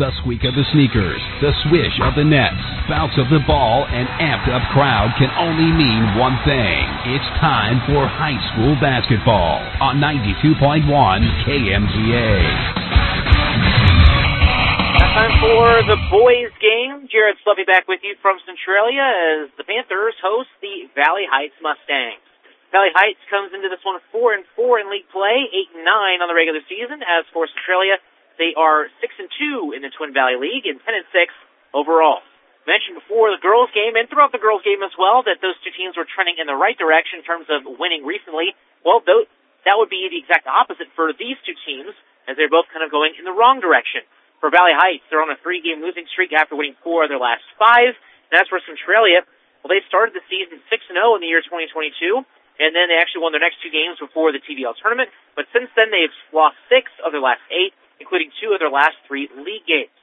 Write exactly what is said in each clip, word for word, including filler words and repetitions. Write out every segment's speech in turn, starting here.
The squeak of the sneakers, the swish of the nets, bounce of the ball, and amped-up crowd can only mean one thing. It's time for high school basketball on ninety-two point one K M G A. Time for the boys' game. Jared Sluffy back with you from Centralia as the Panthers host the Valley Heights Mustangs. Valley Heights comes into this one four and four in league play, eight and nine on the regular season. As for Centralia, they are six and two in the Twin Valley League and ten and six overall. Mentioned before the girls' game and throughout the girls' game as well that those two teams were trending in the right direction in terms of winning recently. Well, those, that would be the exact opposite for these two teams as they're both kind of going in the wrong direction. For Valley Heights, they're on a three-game losing streak after winning four of their last five. And as for Centralia, well, they started the season six and oh in the year twenty twenty-two, and then they actually won their next two games before the T V L tournament. But since then, they've lost six of their last eight, including two of their last three league games.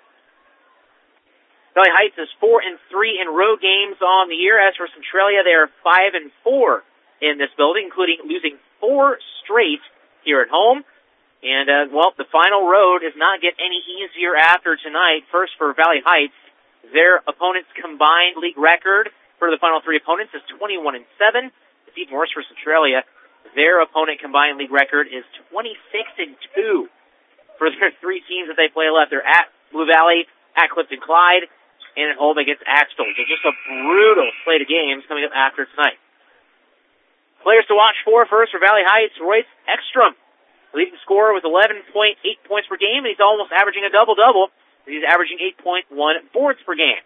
Valley Heights is four and three in road games on the year. As for Centralia, they are five and four in this building, including losing four straight here at home. And, uh, well, the final road does not get any easier after tonight. First for Valley Heights, their opponents' combined league record for the final three opponents is twenty-one and seven. It's even worse for Centralia. Their opponent combined league record is twenty-six and two. For their three teams that they play left, they're at Blue Valley, at Clifton Clyde, and at home against Axtell. So just a brutal slate of games coming up after tonight. Players to watch for first for Valley Heights, Royce Ekstrom. Leading scorer with eleven point eight points per game, and he's almost averaging a double-double. He's averaging eight point one boards per game.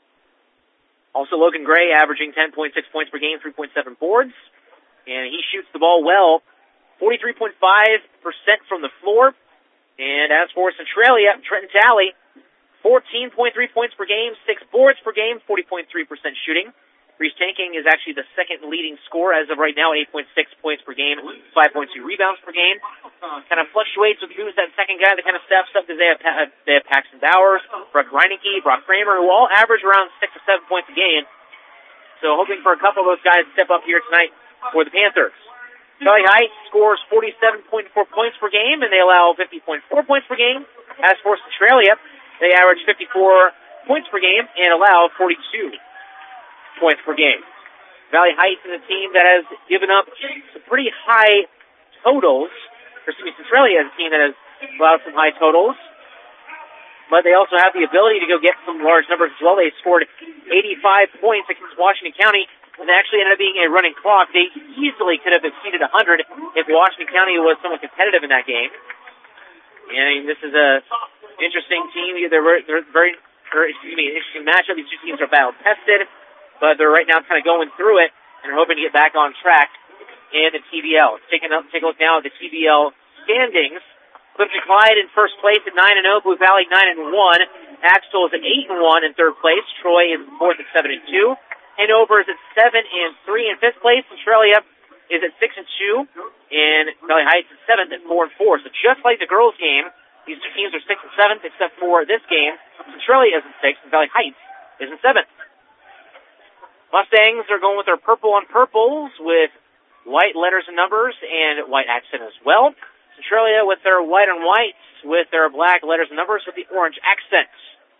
Also, Logan Gray averaging ten point six points per game, three point seven boards. And he shoots the ball well, forty-three point five percent from the floor. And as for Centralia, Trenton Talley, fourteen point three points per game, six boards per game, forty point three percent shooting. Reese Tanking is actually the second leading scorer as of right now, eight point six points per game, five point two rebounds per game. Kind of fluctuates with who's that second guy that kind of steps up because they have, they have Paxton Bowers, Brock Reinecke, Brock Kramer, who all average around six or seven points a game. So hoping for a couple of those guys to step up here tonight for the Panthers. Valley Heights scores forty-seven point four points per game, and they allow fifty point four points per game. As for Centralia, they average fifty-four points per game and allow forty-two points per game. Valley Heights is a team that has given up some pretty high totals. Or excuse me, Centralia is a team that has allowed some high totals. But they also have the ability to go get some large numbers as well. They scored eighty-five points against Washington County, and they actually ended up being a running clock. They easily could have exceeded one hundred if Washington County was somewhat competitive in that game. And I mean, this is a interesting team. They're very, they're very or, excuse me, interesting matchup. These two teams are battle-tested, but they're right now kind of going through it and are hoping to get back on track in the T V L. Taking up, take a look now at the T V L standings. Clifton Clyde in first place at nine and oh, Blue Valley nine and one. Axtell is at eight and one in third place. Troy is fourth at seven and two. Hanover is at seven and three in fifth place. Centralia is at six and two. And Valley Heights is seventh at four and four. So just like the girls' game, these two teams are sixth and seventh, except for this game. Centralia is in sixth, and Valley Heights is in seventh. Mustangs are going with their purple on purples with white letters and numbers and white accent as well. Centralia with their white on whites with their black letters and numbers with the orange accents.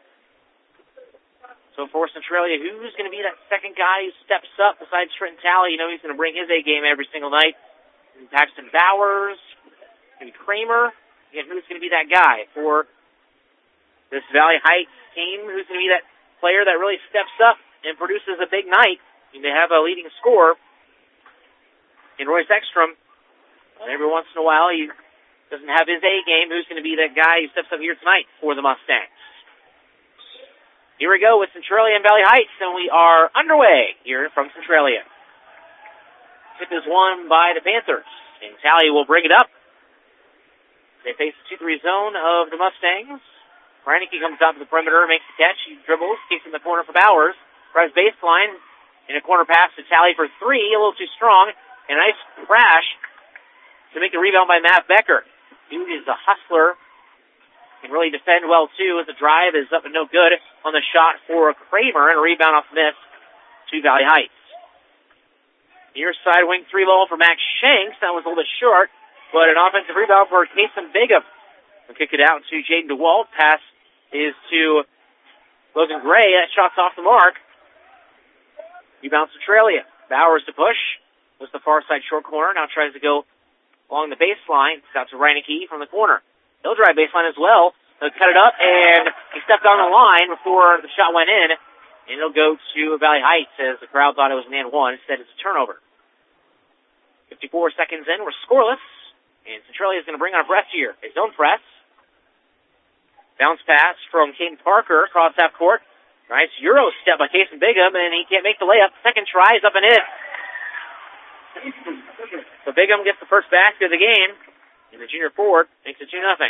So for Centralia, who's going to be that second guy who steps up besides Trenton Talley? You know he's going to bring his A game every single night. And Paxton Bowers, maybe Kramer. Again, who's going to be that guy for this Valley Heights team? Who's going to be that player that really steps up and produces a big night? I mean, they have a leading scorer in Royce Ekstrom. And every once in a while, he doesn't have his A game. Who's going to be that guy who steps up here tonight for the Mustangs? Here we go with Centralia and Valley Heights, and we are underway here from Centralia. Tip is won by the Panthers, and Talley will bring it up. They face the two three zone of the Mustangs. Reinecke comes out to the perimeter, makes the catch. He dribbles, kicks in the corner for Bowers. Drives baseline, in a corner pass to Talley for three, a little too strong. And a nice crash to make the rebound by Matt Becker. Dude is a hustler. Can really defend well, too, as the drive is up and no good on the shot for Kramer, and a rebound off miss to Valley Heights. Near side wing three ball for Max Shanks. That was a little bit short, but an offensive rebound for Kason Bigham. We'll kick it out to Jaden DeWalt. Pass is to Logan Gray. That shot's off the mark. Rebound Centralia. Bowers to push. Goes to the far side short corner. Now tries to go along the baseline. It's out to Reineke from the corner. He'll drive baseline as well. He'll cut it up, and he stepped on the line before the shot went in. And it'll go to Valley Heights as the crowd thought it was an and one. Instead, it's a turnover. fifty-four seconds in. We're scoreless. And Centralia is going to bring on a press here. A zone press. Bounce pass from Caden Parker across half court. Nice Euro step by Kason Bigham, and he can't make the layup. Second try is up and in. So Bigham gets the first basket of the game, and the junior forward makes it two nothing.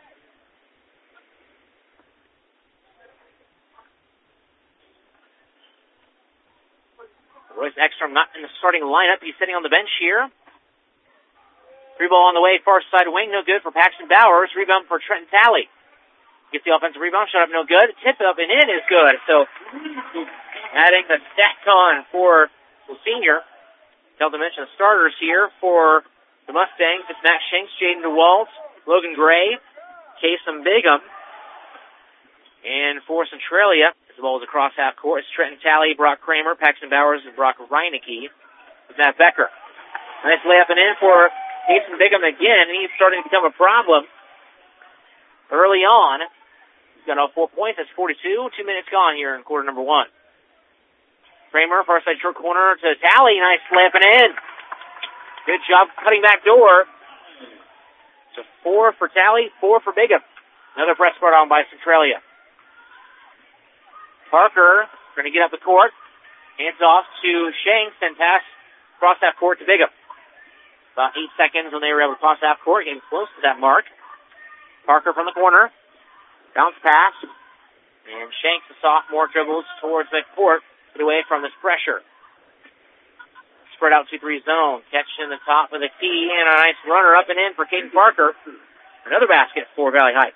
Royce Ekstrom not in the starting lineup. He's sitting on the bench here. Three ball on the way, far side wing, no good for Paxton Bowers. Rebound for Trenton Talley. Gets the offensive rebound, shot up no good. Tip up and in is good. So adding the stat on for the senior. Failed to mention the starters here for the Mustangs. It's Max Shanks, Jaden DeWalt, Logan Gray, Kason Bigham. And for Centralia, as well as across half court, it's Trenton Talley, Brock Kramer, Paxton Bowers, and Brock Reineke with Matt Becker. Nice layup and in for Kason Bigham again, and he's starting to become a problem early on. He's got all four points. That's forty-two. Two minutes gone here in quarter number one. Kramer, far side short corner to Talley. Nice layup and in. Good job cutting back door. So four for Talley, four for Bigham. Another press spread on by Centralia. Parker going to get up the court. Hands off to Shanks and pass across that court to Bigham. About eight seconds when they were able to cross half court, getting close to that mark. Parker from the corner. Bounce pass. And Shanks, the sophomore, dribbles towards the court. Get away from this pressure. Spread out two three zone. Catch in the top of the key. And a nice runner up and in for Caden Parker. Another basket for Valley Heights.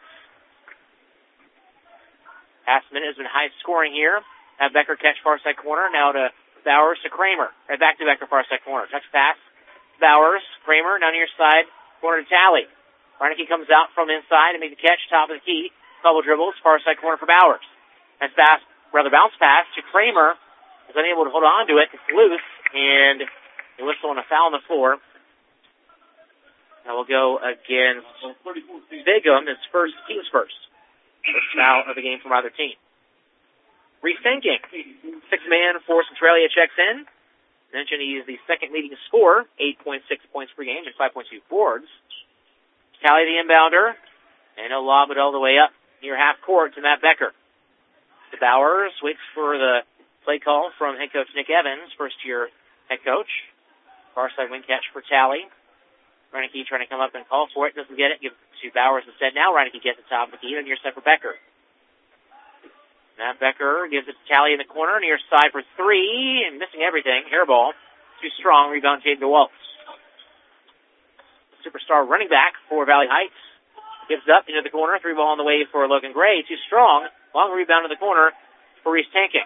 Past minute has been high scoring here. Have Becker catch far side corner. Now to Bowers to Kramer. Right back to Becker, far side corner. Touch pass. Bowers, Kramer, down near side, corner to Talley. Reineke comes out from inside and make the catch, top of the key. Double dribbles, far side corner for Bowers. Nice pass, rather bounce pass to Kramer. Is unable to hold on to it. It's loose, and they whistle on a foul on the floor. That will go against Bigham, his first, team's first. First foul of the game from either team. Rethinking. Six man for Centralia checks in. Mentioned he is the second leading scorer, eight point six points per game and five point two boards. Talley the inbounder, and he'll lob it all the way up near half court to Matt Becker. To Bowers, waits for the play call from head coach Nick Evans, first year head coach. Far side wing catch for Talley. Reineke trying to come up and call for it, doesn't get it, give it to Bowers instead. Now Reineke gets the top of the key, and near side for Becker. Matt Becker gives it to Talley in the corner, near side for three, and missing everything. Hairball. Too strong. Rebound, Jaden DeWalt. Superstar running back for Valley Heights. Gives up into the corner. Three ball on the way for Logan Gray. Too strong. Long rebound in the corner for Reese Tanking.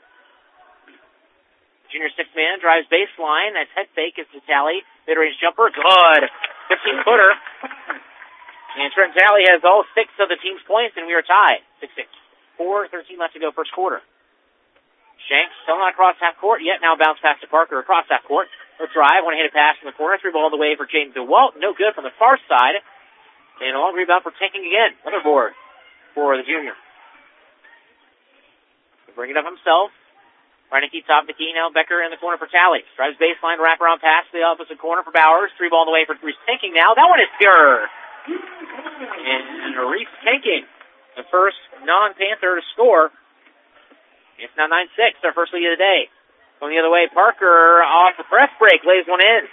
Junior six man drives baseline. That's head fake. It's to Talley. Mid-range jumper. Good. fifteen-footer. And Trent Talley has all six of the team's points, and we are tied. six six. four thirteen left to go first quarter. Shanks still not across half court yet. Now bounce pass to Parker across half court. Let's drive. One hit a pass in the corner. Three ball all the way for James DeWalt. No good from the far side. And a long rebound for Tanking again. Another board for the junior. He'll bring it up himself. Reineke top the key. Now Becker in the corner for Talley. Drives baseline. Wraparound pass to the opposite corner for Bowers. Three ball all the way for Reese Tanking now. That one is good. And Reese Tanking, the first non-Panther to score. It's now nine six, their first lead of the day. Going the other way, Parker off the press break, lays one in.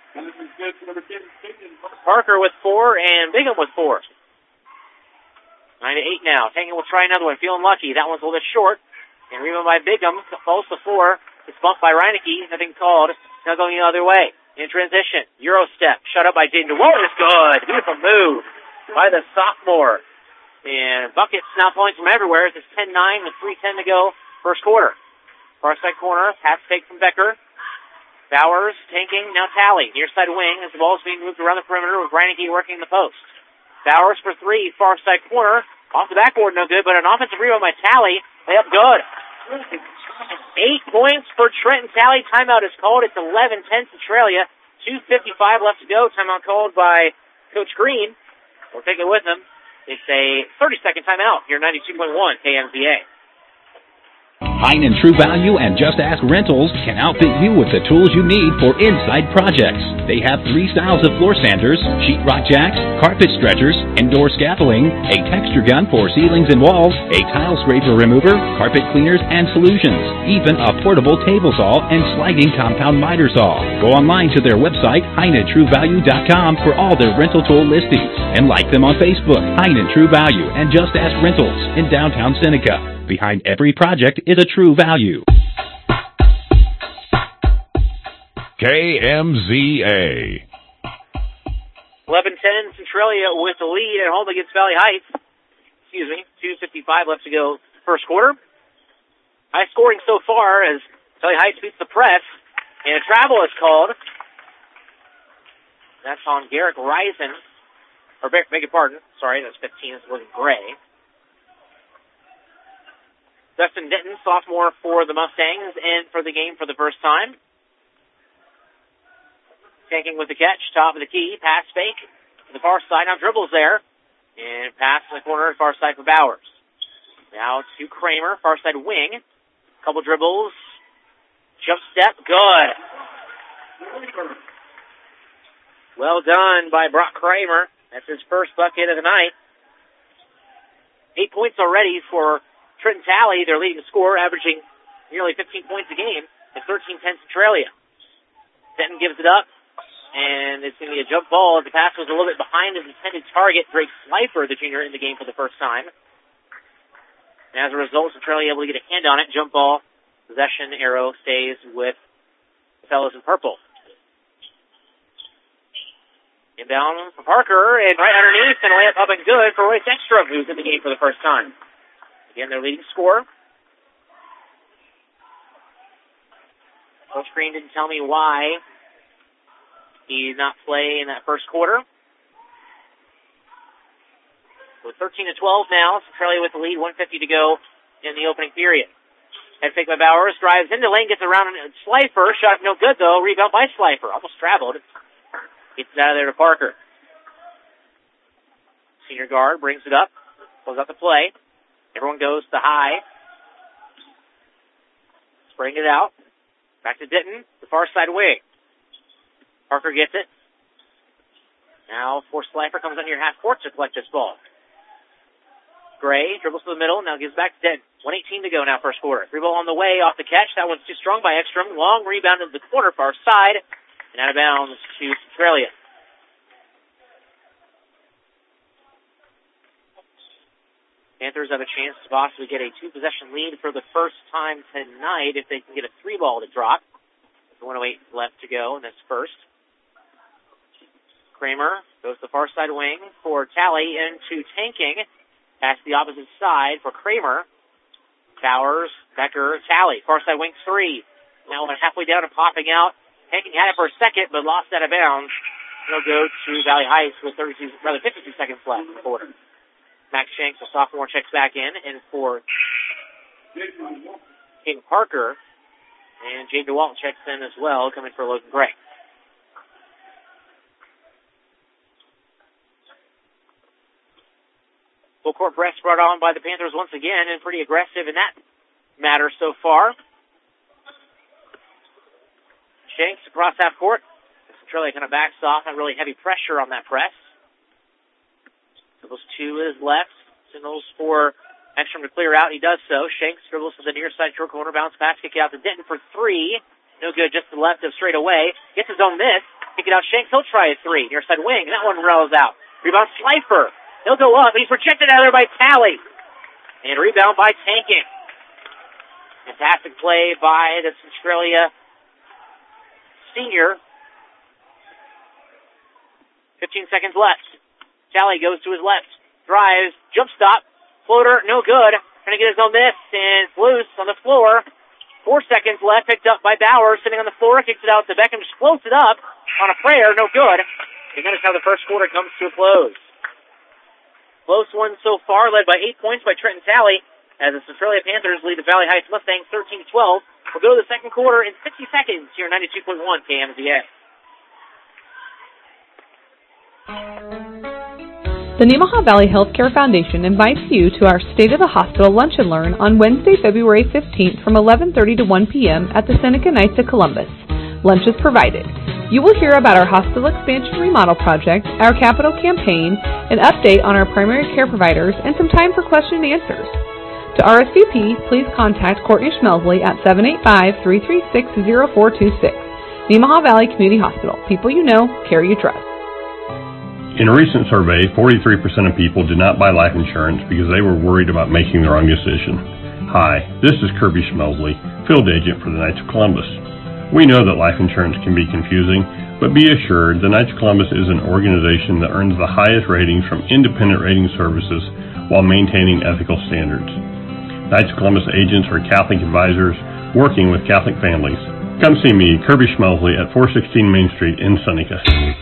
Parker with four, and Bigham with four. Nine to eight now. Tangen will try another one, feeling lucky. That one's a little bit short. And rebound by Bigham, falls to four. It's bumped by Reineke, nothing called. Now going the other way. In transition, Euro step, shut up by Jaden DeWalt. It's good. Beautiful move by the sophomore. And buckets now falling from everywhere. It's ten nine with three ten to go, first quarter. Far side corner, pass fake from Becker. Bowers, Tanking, now Talley. Near side wing as the ball is being moved around the perimeter with Reineke working the post. Bowers for three, far side corner. Off the backboard, no good, but an offensive rebound by Talley. Layup good. Eight points for Trenton Talley. Timeout is called. It's eleven ten Centralia. two fifty-five left to go. Timeout called by Coach Green. We'll take it with him. It's a thirty-second timeout here, ninety-two point one K M Z A. Hein and True Value and Just Ask Rentals can outfit you with the tools you need for inside projects. They have three styles of floor sanders, sheetrock jacks, carpet stretchers, indoor scaffolding, a texture gun for ceilings and walls, a tile scraper remover, carpet cleaners and solutions, even a portable table saw and sliding compound miter saw. Go online to their website, hein and true value dot com, for all their rental tool listings, and like them on Facebook, Hein and True Value and Just Ask Rentals in downtown Seneca. Behind every project is a True Value. K M Z A. eleven ten Centralia with the lead at home against Valley Heights. Excuse me, two fifty-five left to go first quarter. High scoring so far as Valley Heights beats the press, and a travel is called. That's on Garrick Risen. Or beg, beg your pardon. Sorry, that's fifteen. It's looking gray. Dustin Denton, sophomore for the Mustangs, and for the game for the first time. Tanking with the catch, top of the key, pass fake to the far side. Now dribbles there, and pass in the corner, far side for Bowers. Now to Kramer, far side wing. Couple dribbles, jump step, good. Well done by Brock Kramer. That's his first bucket of the night. Eight points already for Trenton Talley, their leading scorer, averaging nearly fifteen points a game at thirteen ten Centralia. Denton gives it up, and it's going to be a jump ball. The pass was a little bit behind his intended target, Drake Slifer, the junior, in the game for the first time. And as a result, Centralia able to get a hand on it. Jump ball, possession arrow stays with the fellows in purple. Inbound for Parker, and right underneath, and a layup up and good for Royce Ekstrom, who's in the game for the first time. Again, their leading scorer. Coach Green didn't tell me why he did not play in that first quarter. With thirteen to twelve now, Centralia with the lead, one fifty to go in the opening period. Head fake by Bowers, drives into lane, gets around and Slifer. Shot no good though, rebound by Slifer. Almost traveled. Gets it out of there to Parker. Senior guard brings it up, pulls out the play. Everyone goes to high. Spraying it out. Back to Denton, the far side wing. Parker gets it. Now, for Slifer, comes on your half court to collect this ball. Gray dribbles to the middle, now gives back to Denton. one eighteen to go now, first quarter. Three ball on the way, off the catch. That one's too strong by Ekstrom. Long rebound into the corner, far side, and out of bounds to Centralia. Panthers have a chance to possibly get a two-possession lead for the first time tonight if they can get a three-ball to drop. one oh eight left to go in this first. Kramer goes to the far side wing for Talley into Tanking. Pass the opposite side for Kramer. Bowers, Becker, Talley. Far side wing three. Now halfway down and popping out. Tanking had it for a second, but lost out of bounds. It'll go to Valley Heights with thirty-two, rather fifty-two seconds left in the quarter. Max Shanks, a sophomore, checks back in, and for King Parker, and Jay DeWalt checks in as well, coming for Logan Gray. Full court press brought on by the Panthers once again, and pretty aggressive in that matter so far. Shanks across half court. Centralia kind of backs off, not really heavy pressure on that press. Dribbles to his left. Signals for Ekstrom to clear out. He does so. Shanks dribbles to the near side short corner. Bounce pass. Kick it out to Denton for three. No good. Just to the left of straight away. Gets his own miss. Kick it out Shanks. He'll try a three. Near side wing. That one rolls out. Rebound Slifer. He'll go up. He's rejected out of there by Talley. And rebound by Tanking. Fantastic play by the Centralia senior. fifteen seconds left. Talley goes to his left, drives, jump stop, floater, no good. Trying to get his own miss, and it's loose on the floor. Four seconds left, picked up by Bauer, sitting on the floor, kicks it out to Beckham, just floats it up on a prayer, no good. And that is how the first quarter comes to a close. Close one so far, led by eight points by Trenton Talley, as the Centralia Panthers lead the Valley Heights Mustangs thirteen to twelve. We'll go to the second quarter in sixty seconds here on ninety-two point one K M Z A. The Nemaha Valley Healthcare Foundation invites you to our State of the Hospital Lunch and Learn on Wednesday, February fifteenth from eleven thirty to one p.m. at the Seneca Knights of Columbus. Lunch is provided. You will hear about our hospital expansion remodel project, our capital campaign, an update on our primary care providers, and some time for question and answers. To R S V P, please contact Courtney Schmelsley at seven eight five, three three six, zero four two six. Nemaha Valley Community Hospital. People you know, care you trust. In a recent survey, forty-three percent of people did not buy life insurance because they were worried about making the wrong decision. Hi, this is Kirby Schmelsley, field agent for the Knights of Columbus. We know that life insurance can be confusing, but be assured the Knights of Columbus is an organization that earns the highest ratings from independent rating services while maintaining ethical standards. Knights of Columbus agents are Catholic advisors working with Catholic families. Come see me, Kirby Schmelsley, at four sixteen Main Street in Seneca.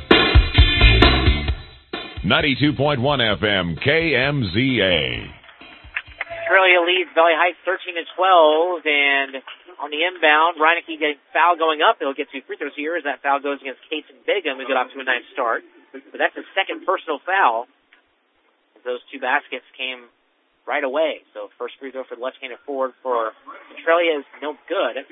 ninety-two point one F M K M Z A. Centralia leads Valley Heights thirteen to twelve, and on the inbound, Reineke getting foul going up. He'll get two free throws here as that foul goes against Kason Bigham. We get off to a nice start. But that's his second personal foul. Those two baskets came right away. So first free throw for the left-handed forward for Centralia is no good.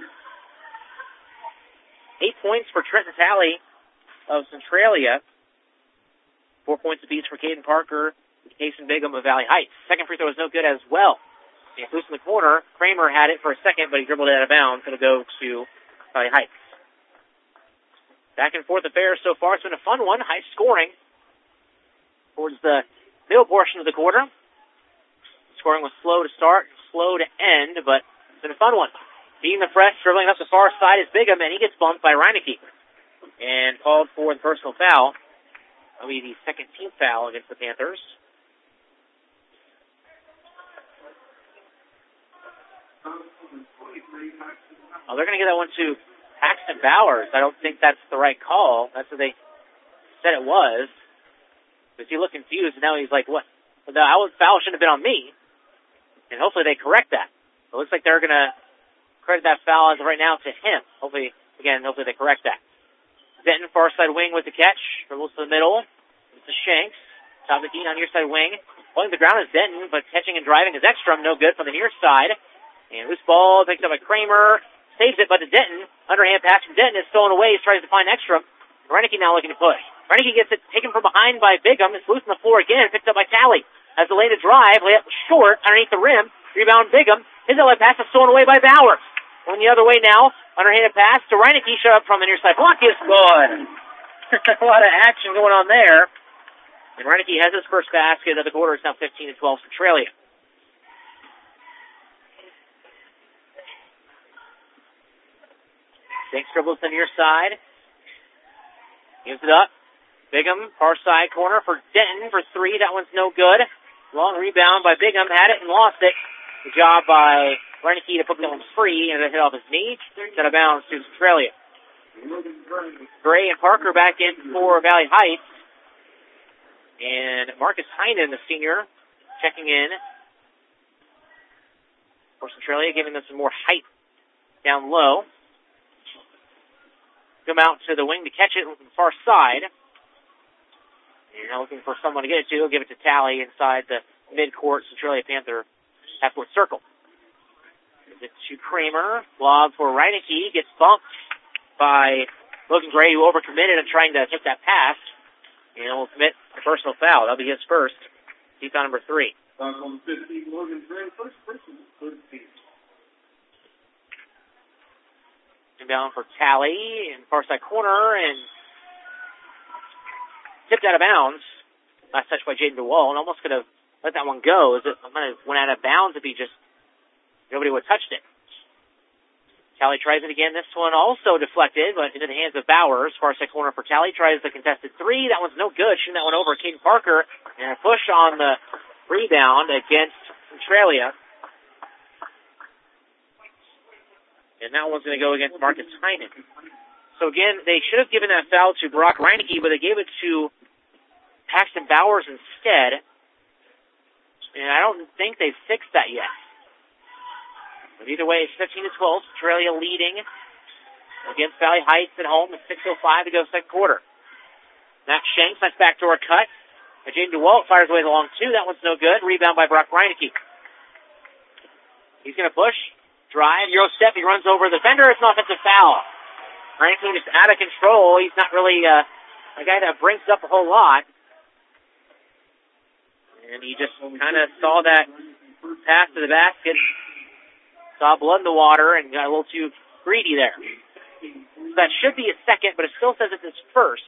Eight points for Trenton Talley of Centralia. Four points apiece for Caden Parker and Kason Bigham of Valley Heights. Second free throw is no good as well. And loose in the corner, Kramer had it for a second, but he dribbled it out of bounds. It'll go to Valley Heights. Back and forth affair so far. It's been a fun one, high scoring towards the middle portion of the quarter. Scoring was slow to start, slow to end, but it's been a fun one. Being the fresh, dribbling up the far side is Bigham, and he gets bumped by Reineke and called for the personal foul. That'll be the second team foul against the Panthers. Oh, they're going to get that one to Paxton Bowers. I don't think that's the right call. That's what they said it was. Because he looked confused, and now he's like, what? The foul shouldn't have been on me. And hopefully they correct that. It looks like they're going to credit that foul as of right now to him. Hopefully, again, hopefully they correct that. Denton, far side wing with the catch. Dribbles to the middle. It's the Shanks. Top of the key on your side wing. Holding the ground is Denton, but catching and driving is Ekstrom. No good from the near side. And loose ball picked up by Kramer. Saves it, but to Denton. Underhand pass from Denton is stolen away. He tries to find Ekstrom. Reineke now looking to push. Reineke gets it taken from behind by Bigham. It's loose on the floor again. Picked up by Talley. Has the lane to drive. Lay up short underneath the rim. Rebound Bigham. His outlet pass is stolen away by Bowers. Going the other way now. Underhanded pass to Reineke. Shut up from the near side. Block is good. A lot of action going on there. And Reineke has his first basket of the quarter. It's now fifteen to twelve Centralia. Shanks dribbles to the near side. Gives it up. Bigham, far side corner for Denton for three. That one's no good. Long rebound by Bigham. Had it and lost it. Good job by Reineke to put that one free, and it hit off his knee. Set of bounds to Centralia. Gray and Parker back in for Valley Heights. And Marcus Heinen, the senior, checking in for Centralia, giving them some more height down low. Come out to the wing to catch it from the far side. And now looking for someone to get it to. He'll give it to Talley inside the mid-court Centralia Panther half-court circle. Gives it to Kramer. Lob for Reineke. Gets bumped by Logan Gray, who overcommitted and trying to hit that pass. And will commit a personal foul. That'll be his first. He's on number three. Inbound for Talley in far side corner and tipped out of bounds. Last touch by Jaden DeWall, and almost could have let that one go. As it might have went out of bounds if he just nobody would have touched it. Talley tries it again. This one also deflected, but into the hands of Bowers. Far side corner for Talley. Tries the contested three. That one's no good. Shooting that one over Caden Parker. And a push on the rebound against Centralia. And that one's going to go against Marcus Heinen. So again, they should have given that foul to Brock Reineke, but they gave it to Paxton Bowers instead. and I don't think they've fixed that yet. But either way, it's fifteen to twelve. Centralia leading against Valley Heights at home with six oh five to go second quarter. Max Shanks, nice backdoor cut. And Jaden DeWalt fires away the long two. That one's no good. Rebound by Brock Reineke. He's going to push, drive, Euro step. He runs over the defender. It's an offensive foul. Reineke just out of control. He's not really uh, a guy that brings up a whole lot. And he just kind of saw that pass to the basket, saw blood in the water, and got a little too greedy there. So that should be a second, but it still says it's his first.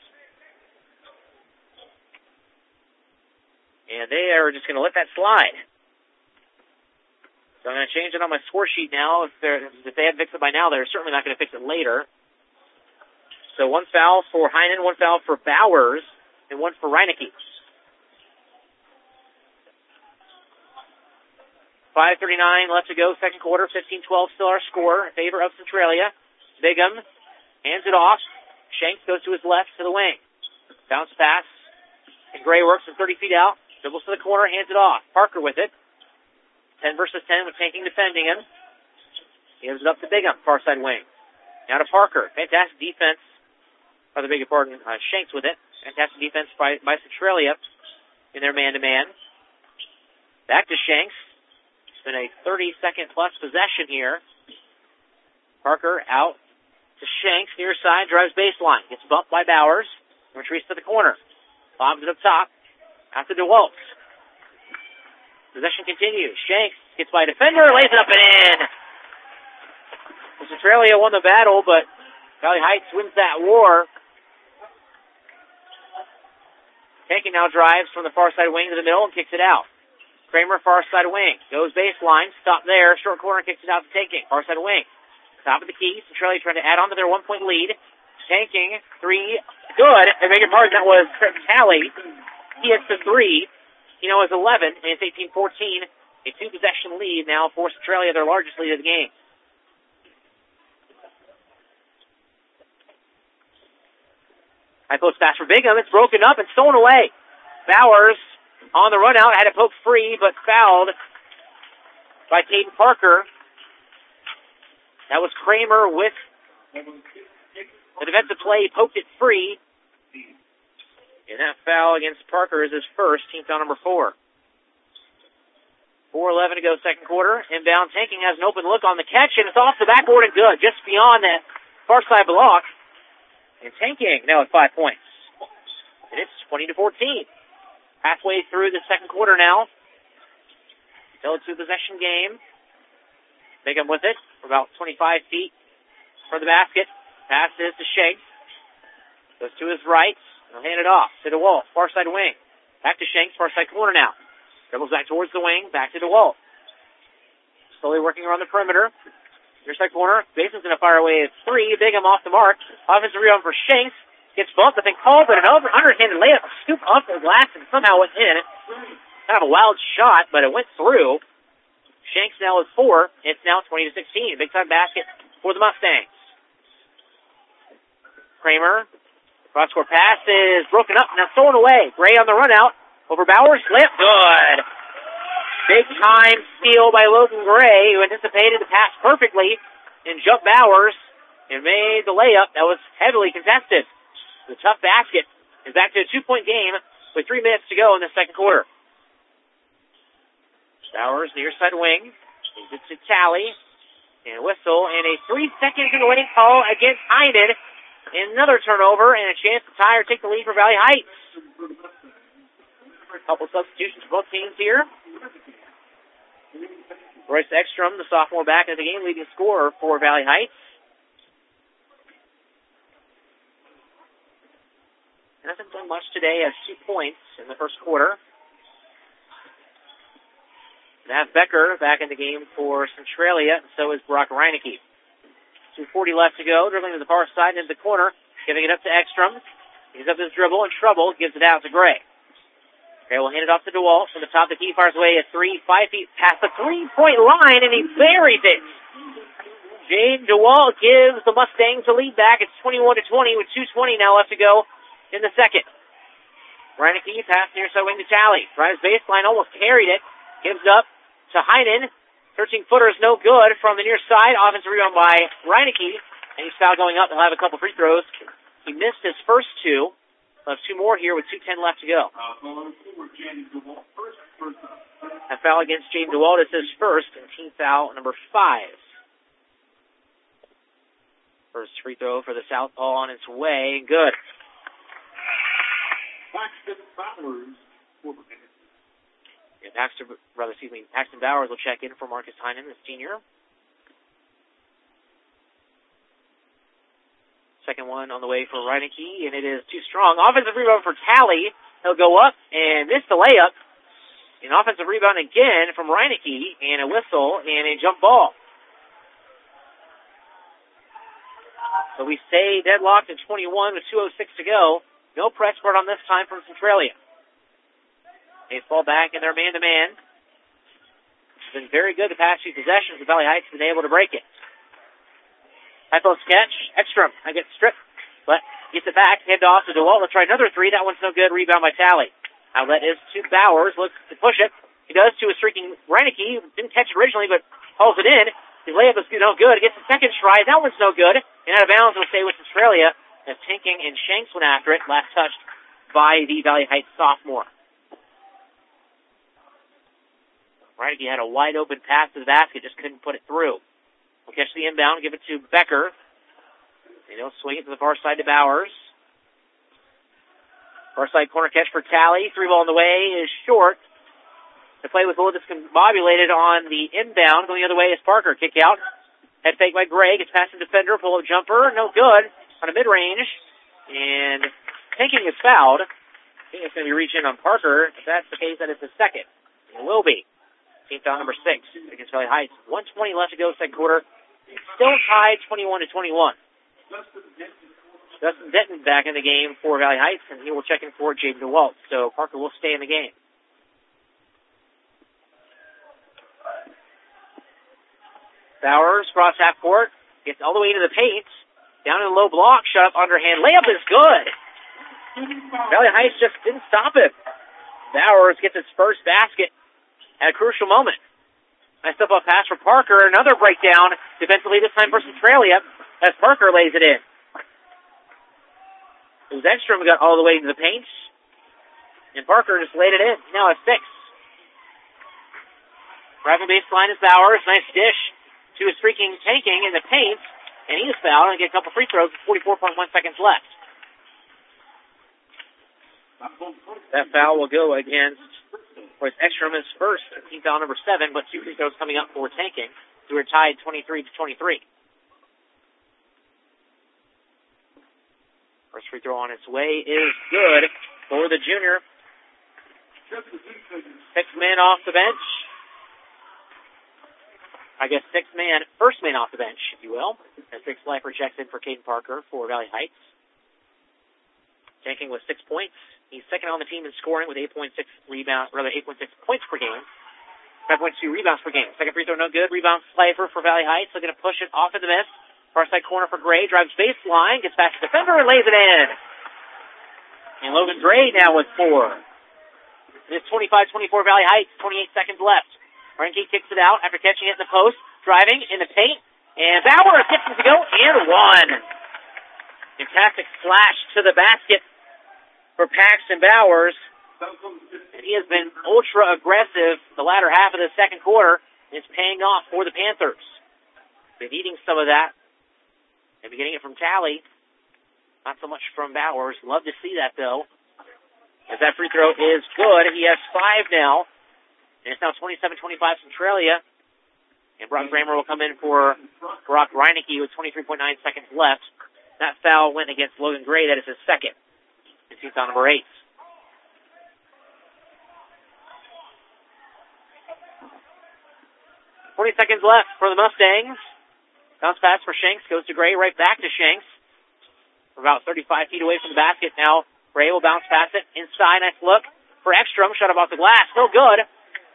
And they are just going to let that slide. So I'm going to change it on my score sheet now. If, if they hadn't fixed it by now, they're certainly not going to fix it later. So one foul for Heinen, one foul for Bowers, and one for Reineke. five thirty-nine left to go, second quarter, fifteen twelve still our score in favor of Centralia. Bigham hands it off. Shanks goes to his left to the wing. Bounce pass. And Gray works from thirty feet out. Dribbles to the corner, hands it off. Parker with it. ten versus ten with Tanking defending him. Gives it up to Bigham, far side wing. Now to Parker. Fantastic defense. Or the beg your pardon, uh, Shanks with it. Fantastic defense by, by Centralia in their man-to-man. Back to Shanks. It's been a thirty-second plus possession here. Parker out to Shanks, near side, drives baseline. Gets bumped by Bowers. Retreats to the corner. Lobs it up top. Out to DeWalt. Possession continues. Shanks gets by a defender, lays it up and in. Well, Centralia won the battle, but Valley Heights wins that war. Tanking now drives from the far side wing to the middle and kicks it out. Kramer, far side wing. Goes baseline. Stop there. Short corner, kicks it out to Tanking. Far side wing. Top of the key. Centralia trying to add on to their one-point lead. Tanking. Three. Good. I beg your pardon. That was Trent Talley. He hits the three. You know, it's eleven, and it's eighteen fourteen. A two-possession lead now for Centralia, their largest lead of the game. High post pass for Bigham. It's broken up and stolen away. Bowers on the run out, had it poked free, but fouled by Caden Parker. That was Kramer with the defensive play. He poked it free. And that foul against Parker is his first, team foul number four. four eleven to go second quarter. Inbound Tanking has an open look on the catch, and it's off the backboard and good, just beyond that far side block. And Tanking now with five points. And it's twenty to fourteen. Halfway through the second quarter now. Still a two-possession game. Bigham with it for about twenty-five feet for the basket. Pass is to Shanks. Goes to his right. He'll hand it off to DeWalt, far side wing. Back to Shanks, far side corner now. Dribbles back towards the wing, back to DeWalt. Slowly working around the perimeter. Near side corner. Mason's going to fire away at three. Bigham off the mark. Offensive rebound for Shanks. Gets bumped, I think called, but an over, underhanded layup, scoop off the glass and somehow went in. Kind of a wild shot, but it went through. Shanks now with four. It's now twenty to sixteen. Big time basket for the Mustangs. Kramer. Cross-court pass is broken up, now thrown away. Gray on the run out. Over Bowers. Layup. Good. Big time steal by Logan Gray, who anticipated the pass perfectly and jumped Bowers and made the layup that was heavily contested. The tough basket is back to a two-point game with three minutes to go in the second quarter. Bowers, near side wing. Gives it to Talley. And whistle. And a three-second waiting call against Heinen. Another turnover and a chance to tie or take the lead for Valley Heights. A couple substitutions for both teams here. Royce Ekstrom, the sophomore, back in the game, leading scorer for Valley Heights. Hasn't done much today, has two points in the first quarter. Nav Becker back in the game for Centralia, and so is Brock Reineke. two forty left to go, dribbling to the far side into the corner, giving it up to Ekstrom. He's up his dribble in trouble, gives it out to Gray. Gray will hand it off to DeWalt from the top of the key, fires away at three, five feet past the three-point line, and he buries it. Jane DeWalt gives the Mustangs the lead back. It's twenty-one to twenty with two twenty now left to go in the second. Reineke pass near side wing to Talley. Drives baseline, almost carried it. Gives up to Heinen. thirteen-footer is no good from the near side. Offensive rebound by Reineke. And he's fouled going up. He'll have a couple free throws. He missed his first two. We'll have two more here with two ten left to go. A foul against James DeWalt is his first, and team foul number five. First free throw for the Southpaw on its way. Good. Yeah, Baxter, rather, excuse me, Paxton Bowers will check in for Marcus Heinen, the senior. Second one on the way for Reineke, and it is too strong. Offensive rebound for Talley. He'll go up and miss the layup. An offensive rebound again from Reineke, and a whistle, and a jump ball. So we stay deadlocked at twenty-one with two oh six to go. No press spread on this time from Centralia. They fall back in their man-to-man. It's been very good the past few possessions. The Valley Heights have been able to break it. Hypo sketch. Ekstrom. I get stripped, but gets it back. Hand off to DeWalt. Let's try another three. That one's no good. Rebound by Talley. Outlet is to Bowers. Looks to push it. He does to a streaking Reineke. Didn't catch it originally, but hauls it in. His layup is no good. Gets the second try. That one's no good. And out of bounds will stay with Australia as Tinking and Shanks went after it. Last touched by the Valley Heights sophomore. Reineke had a wide open pass to the basket. Just couldn't put it through. We'll catch the inbound. Give it to Becker. They don't swing it to the far side to Bowers. Far side corner catch for Talley. Three ball in the way is short. The play was a little discombobulated on the inbound. Going the other way is Parker. Kick out. Head fake by Gray. Gets past the defender. Pull-up jumper. No good on a mid-range. And Tinking is fouled. I think it's going to be reaching on Parker. If that's the case, that is the second. It will be. Team foul number six against Valley Heights. one twenty left to go, second quarter. Still tied twenty-one to twenty-one. Dustin Denton back in the game for Valley Heights, and he will check in for James DeWalt. So Parker will stay in the game. Bowers, cross half court, gets all the way to the paint. Down in the low block, shut up underhand. Layup is good. Valley Heights just didn't stop it. Bowers gets his first basket at a crucial moment. Nice step up pass for Parker. Another breakdown defensively, this time for Centralia, as Parker lays it in. It was Ekstrom who got all the way to the paint, and Parker just laid it in. Now a six. Driving baseline is Bowers. Nice dish to his freaking Tanking in the paint, and he is fouled and get a couple free throws with forty-four point one seconds left. That foul will go against, or it's Ekstrom is first, team foul number seven, but two free throws coming up for Tanking, who are tied twenty-three to twenty-three. First free throw on its way is good for the junior. Six men off the bench. I guess six man, first man off the bench, if you will. As Big Slifer checks in for Caden Parker for Valley Heights. Tanking with six points. He's second on the team in scoring with eight point six rebounds, rather eight point six points per game. five point two rebounds per game. Second free throw, no good. Rebound Slifer for Valley Heights. Looking to push it off in the miss. Far side corner for Gray. Drives baseline. Gets past the defender and lays it in. And Logan Gray now with four. It's twenty-five twenty-four Valley Heights. twenty-eight seconds left. Reineke kicks it out after catching it in the post. Driving in the paint. And Bowers gets it to go and one. Fantastic slash to the basket for Paxton Bowers. And he has been ultra aggressive the latter half of the second quarter. And it's paying off for the Panthers. Been needing some of that. Maybe getting it from Talley. Not so much from Bowers. Love to see that, though. As that free throw is good. He has five now. And it's now twenty-seven twenty-five Centralia. And Brock Kramer will come in for Brock Reineke with twenty-three point nine seconds left. That foul went against Logan Gray. That is his second. And team foul number eight. twenty seconds left for the Mustangs. Bounce pass for Shanks. Goes to Gray. Right back to Shanks. We're about thirty-five feet away from the basket now. Gray will bounce pass it. Inside. Nice look for Ekstrom. Shut up off the glass. No good.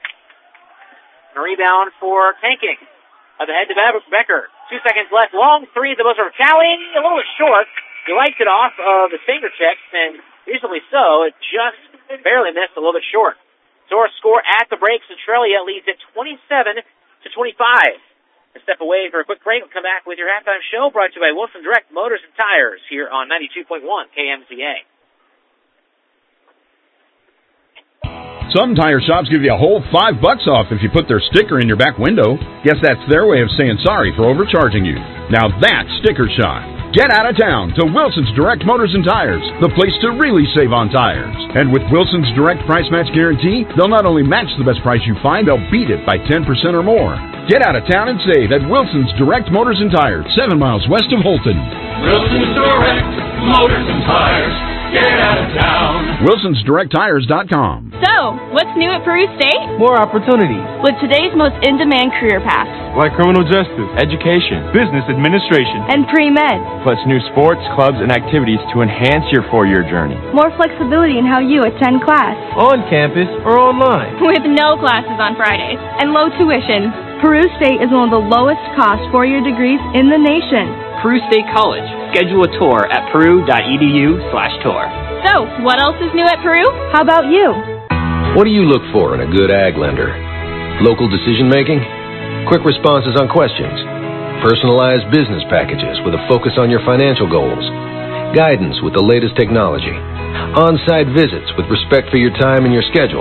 A rebound for Tanking. At the head to Becker. Two seconds left. Long three at the buzzer. Talley a little bit short. He liked it off of the fingertips, and reasonably so. It just barely missed, a little bit short. So our score at the break, Centralia leads at twenty-seven to twenty-five. A step away for a quick break. We'll come back with your halftime show brought to you by Wilson Direct Motors and Tires here on ninety-two point one K M Z A. Some tire shops give you a whole five bucks off if you put their sticker in your back window. Guess that's their way of saying sorry for overcharging you. Now that's Sticker Shock. Get out of town to Wilson's Direct Motors and Tires, the place to really save on tires. And with Wilson's Direct Price Match Guarantee, they'll not only match the best price you find, they'll beat it by ten percent or more. Get out of town and save at Wilson's Direct Motors and Tires, seven miles west of Holton. Wilson's Direct Motors and Tires. Get out of town. Wilsons Direct Tires dot com. So, what's new at Peru State? More opportunities. With today's most in-demand career paths. Like criminal justice, education, business administration, and pre-med. Plus new sports, clubs, and activities to enhance your four-year journey. More flexibility in how you attend class. On campus or online. With no classes on Fridays. And low tuition. Peru State is one of the lowest cost four-year degrees in the nation. Peru State College. Schedule a tour at peru.edu slash tour. So, what else is new at Peru? How about you? What do you look for in a good ag lender? Local decision making? Quick responses on questions? Personalized business packages with a focus on your financial goals? Guidance with the latest technology? On-site visits with respect for your time and your schedule?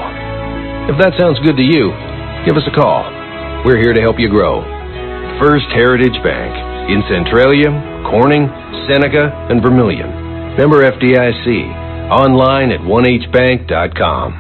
If that sounds good to you, give us a call. We're here to help you grow. First Heritage Bank. In Centralia, Corning, Seneca, and Vermilion. Member F D I C. Online at one h bank dot com.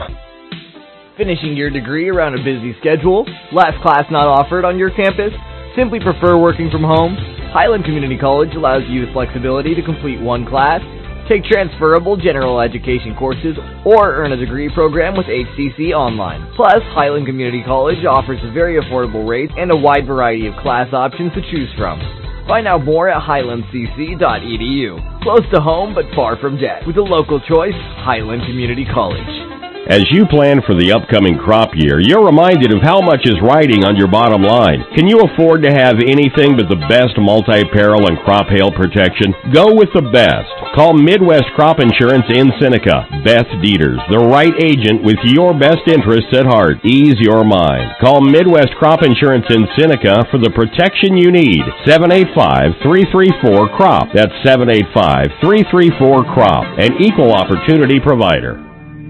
Finishing your degree around a busy schedule? Last class not offered on your campus? Simply prefer working from home? Highland Community College allows you the flexibility to complete one class, take transferable general education courses, or earn a degree program with H C C Online. Plus, Highland Community College offers a very affordable rates and a wide variety of class options to choose from. Find out more at highland c c dot e d u. Close to home but far from debt. With a local choice, Highland Community College. As you plan for the upcoming crop year, you're reminded of how much is riding on your bottom line. Can you afford to have anything but the best multi-peril and crop hail protection? Go with the best. Call Midwest Crop Insurance in Seneca. Beth Dieters, the right agent with your best interests at heart. Ease your mind. Call Midwest Crop Insurance in Seneca for the protection you need. seven eight five, three three four, C R O P. That's seven eight five, three three four, C R O P. An equal opportunity provider.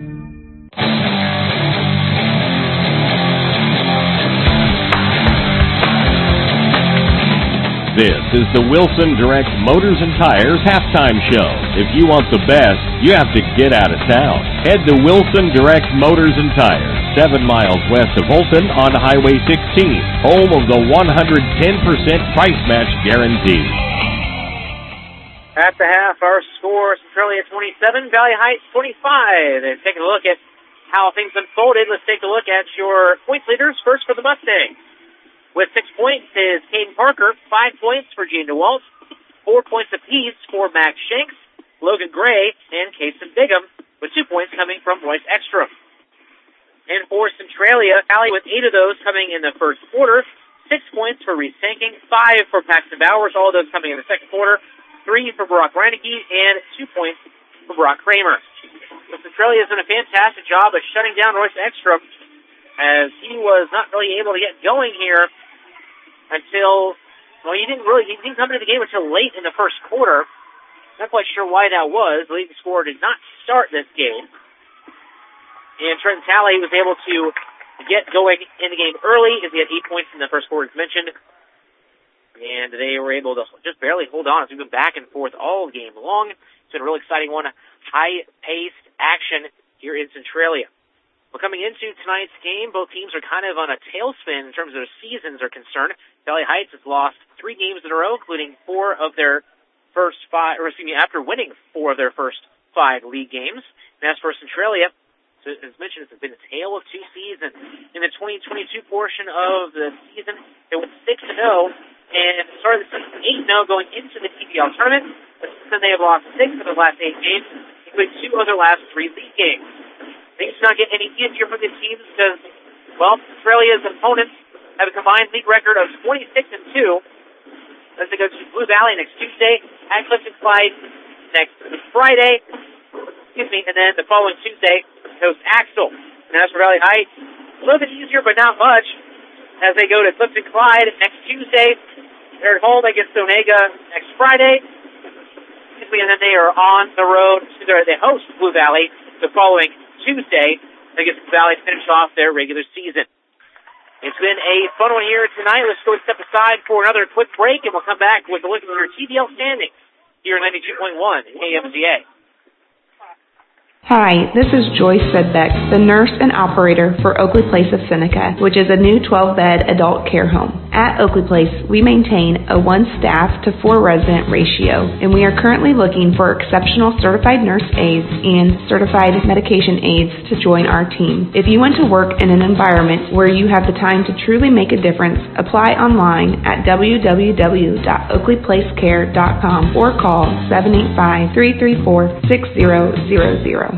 This is the Wilson Direct Motors and Tires halftime show. If you want the best, you have to get out of town. Head to Wilson Direct Motors and Tires, seven miles west of Holton on Highway sixteen, home of the one hundred ten percent price match guarantee. At the half, our score, Centralia twenty-seven, Valley Heights twenty-five. And taking a look at how things unfolded, let's take a look at your points leaders. First for the Mustangs. With six points is Caden Parker, five points for Gene DeWalt, four points apiece for Max Shanks, Logan Gray, and Kason Bigham, with two points coming from Royce Ekstrom. And for Centralia, Valley with eight of those coming in the first quarter, six points for Reese Tanking, five for Paxton Bowers, all of those coming in the second quarter, three for Brock Reinecke, and two points for Brock Kramer. So Centralia has done a fantastic job of shutting down Royce Ekstrom, as he was not really able to get going here until, well, he didn't really, he didn't come into the game until late in the first quarter. Not quite sure why that was. The leading scorer did not start this game. And Trenton Talley was able to get going in the game early, as he had eight points in the first quarter, as mentioned. And they were able to just barely hold on as we've been back and forth all game long. It's been a real exciting one. High-paced action here in Centralia. Well, coming into tonight's game, both teams are kind of on a tailspin in terms of their seasons are concerned. Valley Heights has lost three games in a row, including four of their first five, or excuse me, after winning four of their first five league games. And as for Centralia, so as mentioned, it's been a tale of two seasons. In the twenty twenty-two portion of the season, they went six and oh, and started the season eight and oh going into the T B L tournament. But since then, they have lost six of their last eight games, including two of their last three league games. Things do not get any easier for these teams because, well, Centralia's opponents have a combined league record of twenty-six and two as they go to Blue Valley next Tuesday, at Clifton Clyde next Friday, excuse me, and then the following Tuesday, host Axel. And as for Valley Heights, a little bit easier, but not much, as they go to Clifton Clyde next Tuesday. They're at home against Onega next Friday. And then they are on the road. They host Blue Valley the following Tuesday against Blue Valley to finish off their regular season. It's been a fun one here tonight. Let's go step aside for another quick break, and we'll come back with a look at your T V L standings here at ninety-two point one K M Z A. Hi, this is Joyce Sedbeck, the nurse and operator for Oakley Place of Seneca, which is a new twelve-bed adult care home. At Oakley Place, we maintain a one-staff to four-resident ratio, and we are currently looking for exceptional certified nurse aides and certified medication aides to join our team. If you want to work in an environment where you have the time to truly make a difference, apply online at w w w dot oakley place care dot com or call seven eight five, three three four, six zero zero zero.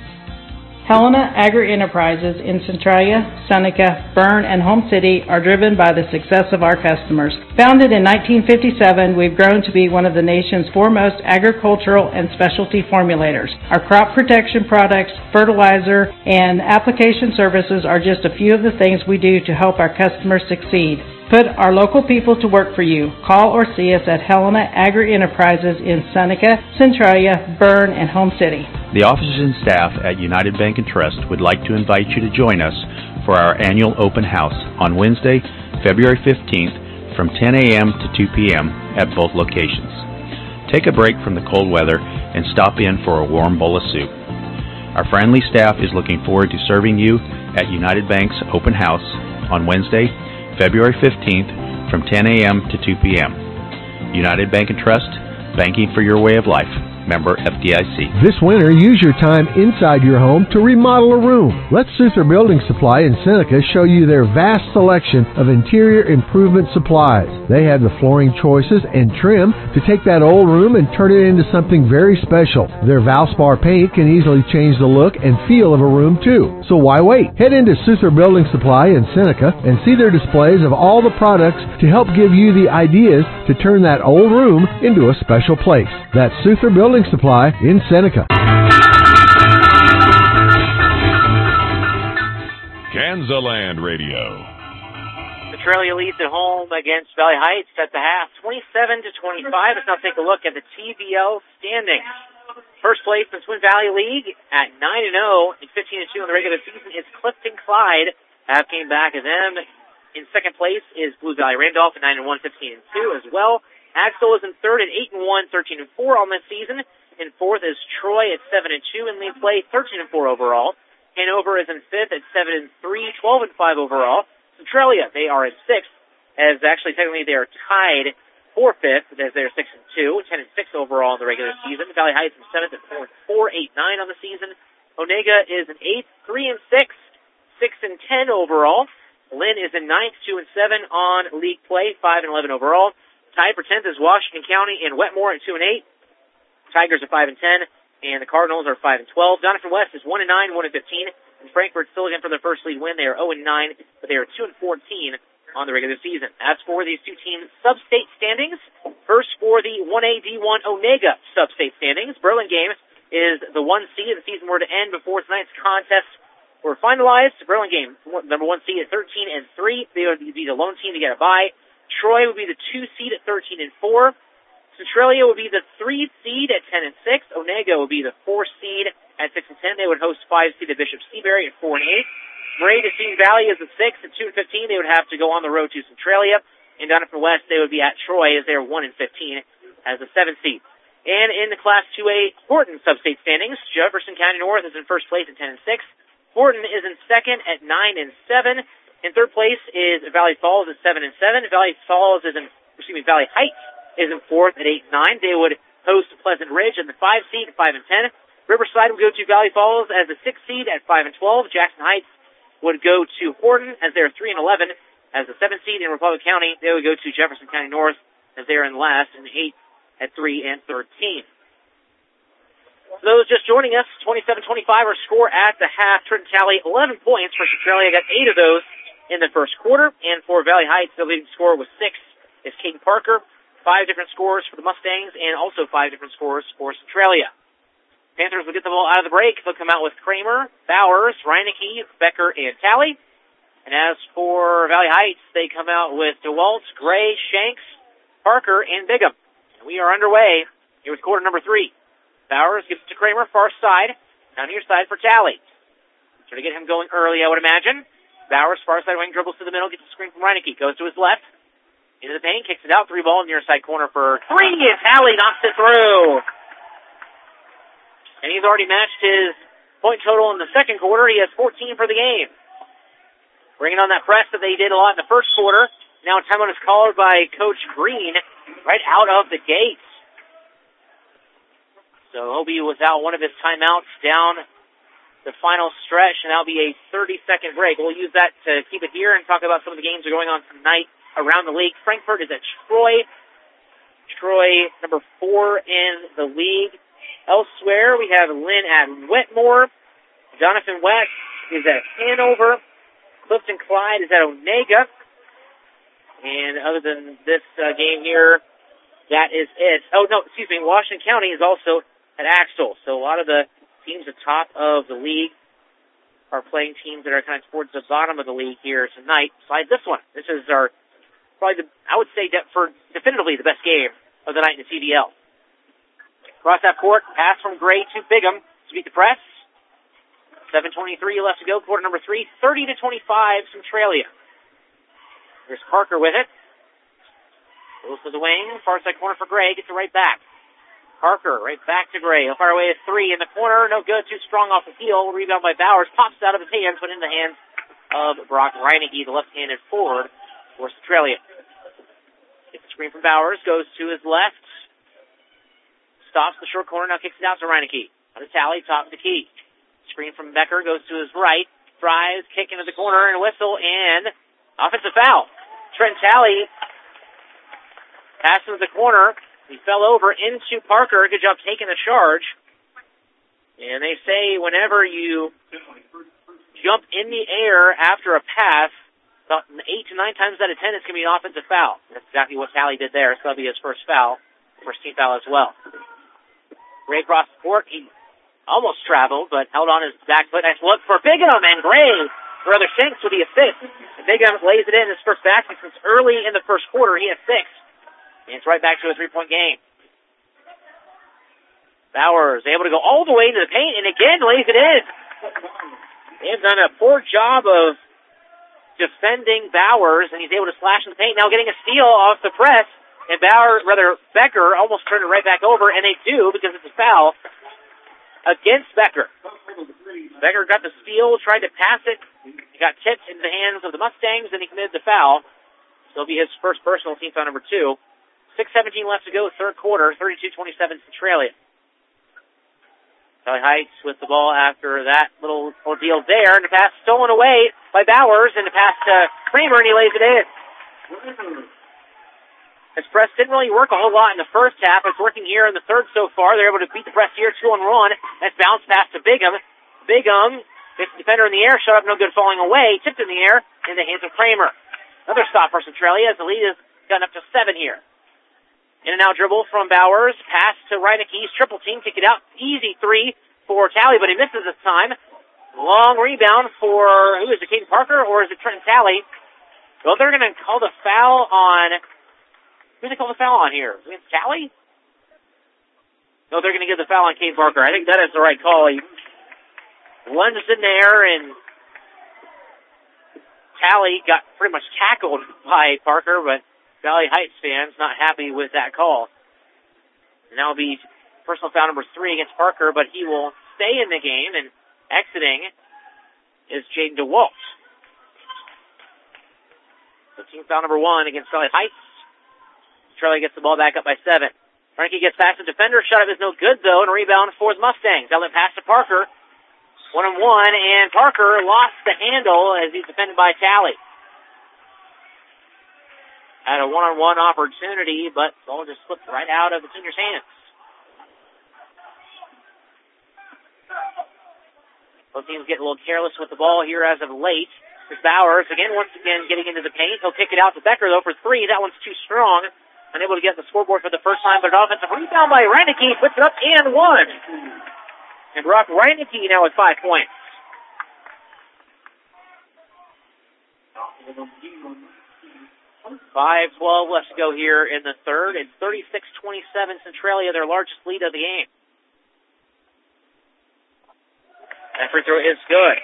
Helena Agri-Enterprises in Centralia, Seneca, Berne, and Home City are driven by the success of our customers. Founded in nineteen fifty-seven, we've grown to be one of the nation's foremost agricultural and specialty formulators. Our crop protection products, fertilizer, and application services are just a few of the things we do to help our customers succeed. Put our local people to work for you. Call or see us at Helena Agri-Enterprises in Seneca, Centralia, Berne, and Home City. The officers and staff at United Bank and Trust would like to invite you to join us for our annual open house on Wednesday, February fifteenth from ten a.m. to two p.m. at both locations. Take a break from the cold weather and stop in for a warm bowl of soup. Our friendly staff is looking forward to serving you at United Bank's open house on Wednesday, February fifteenth from ten a.m. to two p.m. United Bank and Trust, banking for your way of life. Member F D I C. This winter, use your time inside your home to remodel a room. Let Souther Building Supply in Seneca show you their vast selection of interior improvement supplies. They have the flooring choices and trim to take that old room and turn it into something very special. Their Valspar paint can easily change the look and feel of a room too. So why wait? Head into Souther Building Supply in Seneca and see their displays of all the products to help give you the ideas to turn that old room into a special place. That's Souther Building Supply in Seneca. Kansaland Radio. Centralia leads at home against Valley Heights at the half, twenty-seven to twenty-five. Let's now take a look at the T V L standings. First place in Twin Valley League at nine and oh and fifteen and two in the regular season is Clifton Clyde. Half came back as them. In second place is Blue Valley Randolph at nine and one, fifteen and two as well. Axel is in third at eight and one, thirteen and four on this season. In fourth is Troy at seven and two in league play, thirteen and four overall. Hanover is in fifth at seven and three, twelve and five overall. Centralia, they are in sixth, as actually technically they are tied for fifth, as they're six and two, ten and six overall in the regular season. Valley Heights in seventh at four and four, eight nine on the season. Onega is in eighth, three and six, six and ten overall. Lynn is in ninth, two and seven on league play, five and eleven overall. Tied for tenth is Washington County and Wetmore at two and eight. Tigers are five and ten, and the Cardinals are five and twelve. Doniphan West is one and nine, one and fifteen. And Frankfort still again for their first league win. They are zero and nine, but they are two and fourteen on the regular season. As for these two teams' sub-state standings, first for the one A D one Onega sub-state standings, Burlingame is the one seed. If the season were to end before tonight's contest were finalized, Burlingame, number one seed at thirteen and three. They would be the lone team to get a bye. Troy would be the two seed at thirteen and four. Centralia would be the three seed at ten and six. Onega would be the four seed at six and ten. They would host five seed at Bishop Seabury at four and eight. Moraine-Racine Valley is the six at two and fifteen. They would have to go on the road to Centralia. And Doniphan West, they would be at Troy as they're one and fifteen as the seventh seed. And in the Class two A Horton sub-state standings, Jefferson County North is in first place at ten and six. Horton is in second at nine and seven. In third place is Valley Falls at seven and seven. Valley Falls is in, excuse me, Valley Heights is in fourth at eight and nine. They would host Pleasant Ridge in the five seed at five and ten. Riverside would go to Valley Falls as the six seed at five and twelve. Jackson Heights would go to Horton as they're three and eleven as the seventh seed. In Republic County, they would go to Jefferson County North as they're in last and eighth at three and thirteen. For those just joining us, twenty-seven twenty-five our score at the half. Trenton Tally eleven points for Centralia. Got eight of those in the first quarter. And for Valley Heights, the leading scorer was six is Caden Parker. Five different scores for the Mustangs and also five different scores for Centralia. Panthers will get the ball out of the break. They'll come out with Kramer, Bowers, Reineke, Becker, and Talley. And as for Valley Heights, they come out with DeWalt, Gray, Shanks, Parker, and Bigham. And we are underway here with quarter number three. Bowers gives it to Kramer, far side. Down near side for Talley. Trying to get him going early, I would imagine. Bowers, far side wing, dribbles to the middle, gets a screen from Reineke. Goes to his left. Into the paint, kicks it out. Three ball near side corner for three. And Talley knocks it through. And he's already matched his point total in the second quarter. He has fourteen for the game. Bringing on that press that they did a lot in the first quarter. Now timeout is called by Coach Green right out of the gates. So he'll be without one of his timeouts down the final stretch, and that'll be a thirty-second break. We'll use that to keep it here and talk about some of the games that are going on tonight around the league. Frankfort is at Troy. Troy, number four in the league. Elsewhere, we have Lynn at Wetmore. Jonathan West is at Hanover. Clifton Clyde is at Onega. And other than this uh, game here, that is it. Oh, no, excuse me. Washington County is also at Axtell. So a lot of the teams at the top of the league are playing teams that are kind of towards the bottom of the league here tonight. Besides this one. This is our, probably, the, I would say, de- for definitively the best game of the night in the C D L. Across that court, pass from Gray to Bigham to beat the press. seven twenty-three left to go, quarter number three, thirty to twenty-five, Centralia. Here's Parker with it. Goes to the wing, far side corner for Gray, gets it right back. Parker, right back to Gray. He'll fire away a three in the corner, no good, too strong off the heel. Rebound by Bowers, pops out of his hands, but in the hands of Brock Reineke, the left-handed forward for Centralia. Gets the screen from Bowers, goes to his left. Stops the short corner, now kicks it out to Reineke. On the Talley, top of the key. Screen from Becker, goes to his right. Drives, kick into the corner, and a whistle, and offensive foul. Trent Talley passes to the corner. He fell over into Parker. Good job taking the charge. And they say whenever you jump in the air after a pass, about eight to nine times out of ten, it's going to be an offensive foul. That's exactly what Talley did there. So that'll be his first foul, first team foul as well. Gray across the court. He almost traveled, but held on his back foot. Nice look for Bigham, and Gray, rather Shanks with the assist. And Bigham lays it in his first basket since early in the first quarter. He has six. And it's right back to a three-point game. Bowers able to go all the way into the paint, and again lays it in. They have done a poor job of defending Bowers, and he's able to slash in the paint. Now getting a steal off the press. And Bauer, rather, Becker almost turned it right back over, and they do because it's a foul against Becker. Becker got the steal, tried to pass it. He got tipped into the hands of the Mustangs, and he committed the foul. So it'll be his first personal, team foul number two. six seventeen left to go, third quarter, thirty-two twenty-seven Centralia. Valley Heights with the ball after that little ordeal there, and the pass stolen away by Bowers, and the pass to Kramer, and he lays it in. This press didn't really work a whole lot in the first half. It's working here in the third so far. They're able to beat the press here, two on one. That's bounced pass to Bigham. Bigham gets the defender in the air, shot up, no good, falling away. Tipped in the air in the hands of Kramer. Another stop for Centralia as the lead has gotten up to seven here. In and out dribble from Bowers. Pass to Reineke's triple team. Kick it out. Easy three for Talley, but he misses this time. Long rebound for, who is it, Caden Parker, or is it Trent Talley? Well, they're going to call the foul on... Who do they call the foul on here? Is it Talley? No, they're going to give the foul on Caden Parker. I think that is the right call. He lunges in there, and Talley got pretty much tackled by Parker, but Valley Heights fans not happy with that call. And that will be personal foul number three against Parker, but he will stay in the game, and exiting is Jaden DeWalt. So team foul number one against Valley Heights. Charlie gets the ball back up by seven. Frankie gets past the defender. Shot up is no good, though, and a rebound for the Mustangs. Outlet pass to Parker. One and one, and Parker lost the handle as he's defended by Talley. Had a one-on-one opportunity, but the ball just slipped right out of the senior's hands. Both teams getting a little careless with the ball here as of late. There's Bowers, again, once again, getting into the paint. He'll kick it out to Becker, though, for three. That one's too strong. Unable to get the scoreboard for the first time, but an offensive rebound by Reineke. Puts it up and one. And Brock Reineke now with five points. five twelve left to go here in the third. It's thirty-six twenty-seven Centralia, their largest lead of the game. That free throw is good.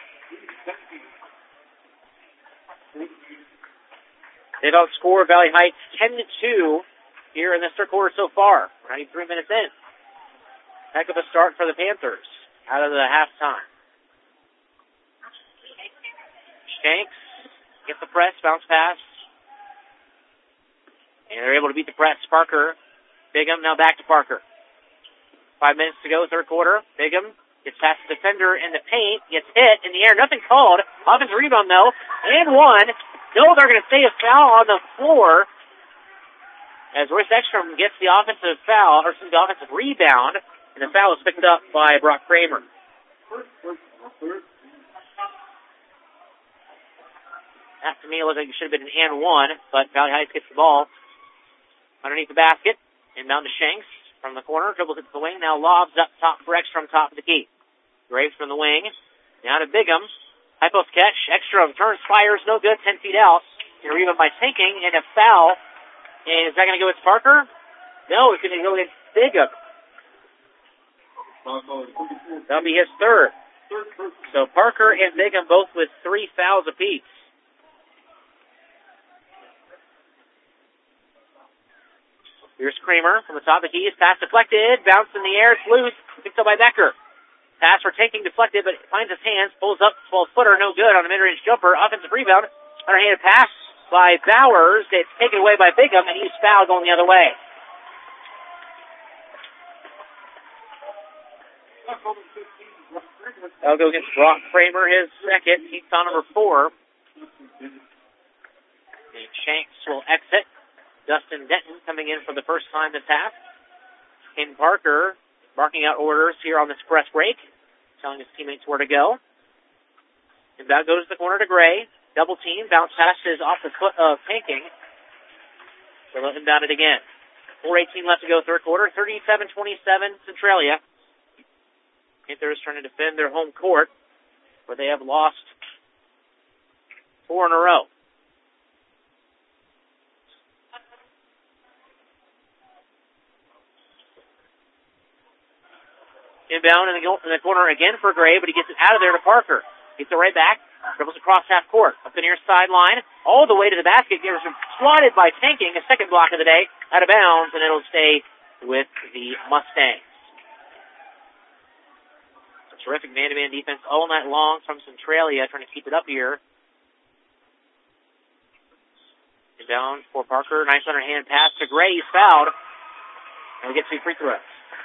They've outscored Valley Heights ten to two here in this third quarter so far. ninety-three minutes in. Heck of a start for the Panthers out of the halftime. Shanks gets the press, bounce pass. And they're able to beat the press. Parker, Bigham now back to Parker. Five minutes to go, third quarter. Bigham gets past the defender in the paint, gets hit in the air, nothing called. Offensive rebound though, and one. No, they're going to say a foul on the floor as Royce Ekstrom gets the offensive foul, or the offensive rebound, and the foul is picked up by Brock Kramer. That to me looked like it should have been an and one, but Valley Heights gets the ball underneath the basket, inbound to Shanks from the corner, dribbles it to the wing, now lobs up top for Ekstrom, top of the key. Graves from the wing, down to Bigham. High post catch, Ekstrom turns, fires, no good, ten feet out. And a rebound by Tanking, and a foul. And is that going to go with Parker? No, it's going to go with Bigham. That'll be his third. So Parker and Bigham both with three fouls apiece. Here's Kramer from the top of the key. His pass deflected, bounced in the air, it's loose, picked up by Becker. Pass for Tanking deflected, but finds his hands, pulls up, twelve-footer, no good on a mid-range jumper. Offensive rebound, underhanded pass by Bowers. It's taken away by Bigham, and he's fouled going the other way. That'll go against Brock Kramer, his second. He's on number four. And Shanks will exit. Dustin Denton coming in for the first time this half. Ken Parker barking out orders here on this press break, telling his teammates where to go. And that goes to the corner to Gray. Double team, bounce pass is off the foot of Tanking. They'll let him down it again. four eighteen left to go, third quarter. thirty-seven twenty-seven Centralia. Panthers trying to defend their home court, where they have lost four in a row. Inbound in the, in the corner again for Gray, but he gets it out of there to Parker. Gets it right back. Dribbles across half court. Up the near sideline. All the way to the basket. Gets swatted by Tanking. A second block of the day. Out of bounds, and it'll stay with the Mustangs. A terrific man-to-man defense all night long from Centralia, trying to keep it up here. Inbound for Parker. Nice underhand pass to Gray. He's fouled. And we get two free throws.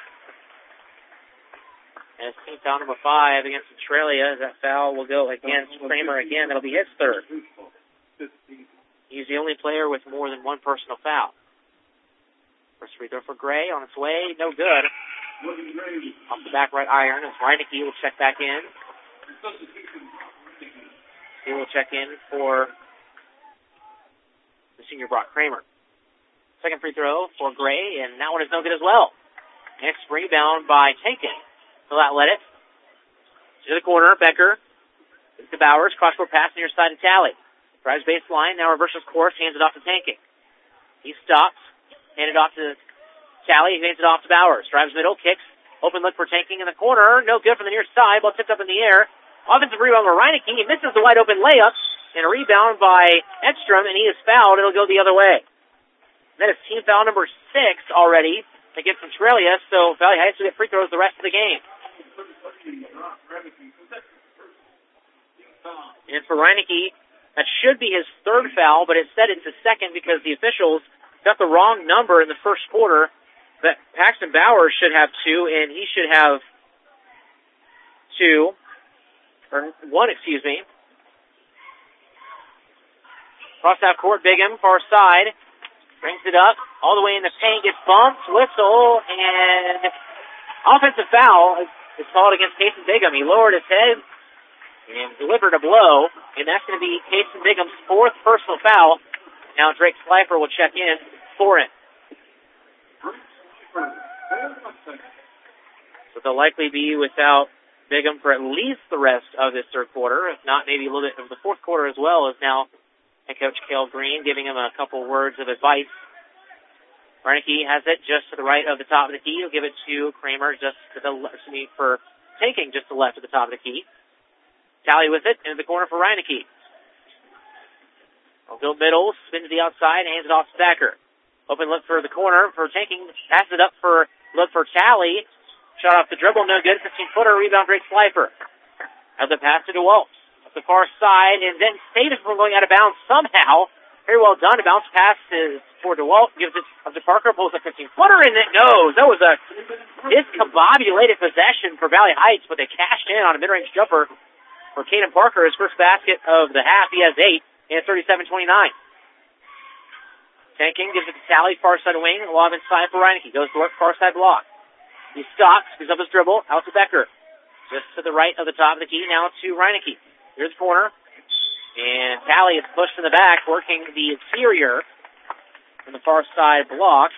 As team foul number five against Centralia, that foul will go against Kramer again. That'll be his third. He's the only player with more than one personal foul. First free throw for Gray on its way. No good. Off the back right iron as Reineke will check back in. He will check in for the senior Brock Kramer. Second free throw for Gray, and that one is no good as well. Next rebound by Tanking. So that let it to the corner. Becker to Bowers. Cross-court pass near side to Talley. Drives baseline. Now reverses course. Hands it off to Tanking. He stops. Handed off to Talley. He hands it off to Bowers. Drives middle. Kicks. Open look for Tanking in the corner. No good from the near side. Ball tipped up in the air. Offensive rebound by Reineke. He misses the wide open layup. And a rebound by Ekstrom. And he is fouled. It'll go the other way. That is team foul number six already against Centralia. So Valley Heights will get free throws the rest of the game. And for Reineke, that should be his third foul, but instead it's his second because the officials got the wrong number in the first quarter. That Paxton Bowers should have two, and he should have two, or one, excuse me. Cross half court, Bigham, far side, brings it up, all the way in the paint, gets bumped, whistle, and offensive foul is called against Casey Bigham. He lowered his head and delivered a blow, and that's going to be Casey Bigham's fourth personal foul. Now Drake Slifer will check in for him. So they'll likely be without Bigham for at least the rest of this third quarter, if not maybe a little bit of the fourth quarter as well, as now head coach Cale Green giving him a couple words of advice. Reineke has it just to the right of the top of the key. He'll give it to Kramer just to the left, excuse me, for taking just to the left of the top of the key. Tally with it into the corner for Reineke. I'll go middle, spin to the outside, hands it off to Thacker. Open look for the corner for taking, passes it up for, look for Tally. Shot off the dribble, no good. fifteen-footer, rebound, Drake Slifer. Has a pass to DeWalt. Up the far side, and then saved it from going out of bounds somehow. Very well done. A bounce pass is for DeWalt. Gives it up to Parker, pulls a fifteen-footer, and it goes. That was a discombobulated possession for Valley Heights, but they cashed in on a mid-range jumper for Caden Parker. His first basket of the half. He has eight, and thirty-seven twenty-nine. Tanking gives it to Tally, far side wing. Lob inside for Reineke. Goes to work, far side block. He stops, gives up his dribble, out to Becker. Just to the right of the top of the key, now to Reineke. Here's the corner. And Tally is pushed in the back, working the interior from the far side block.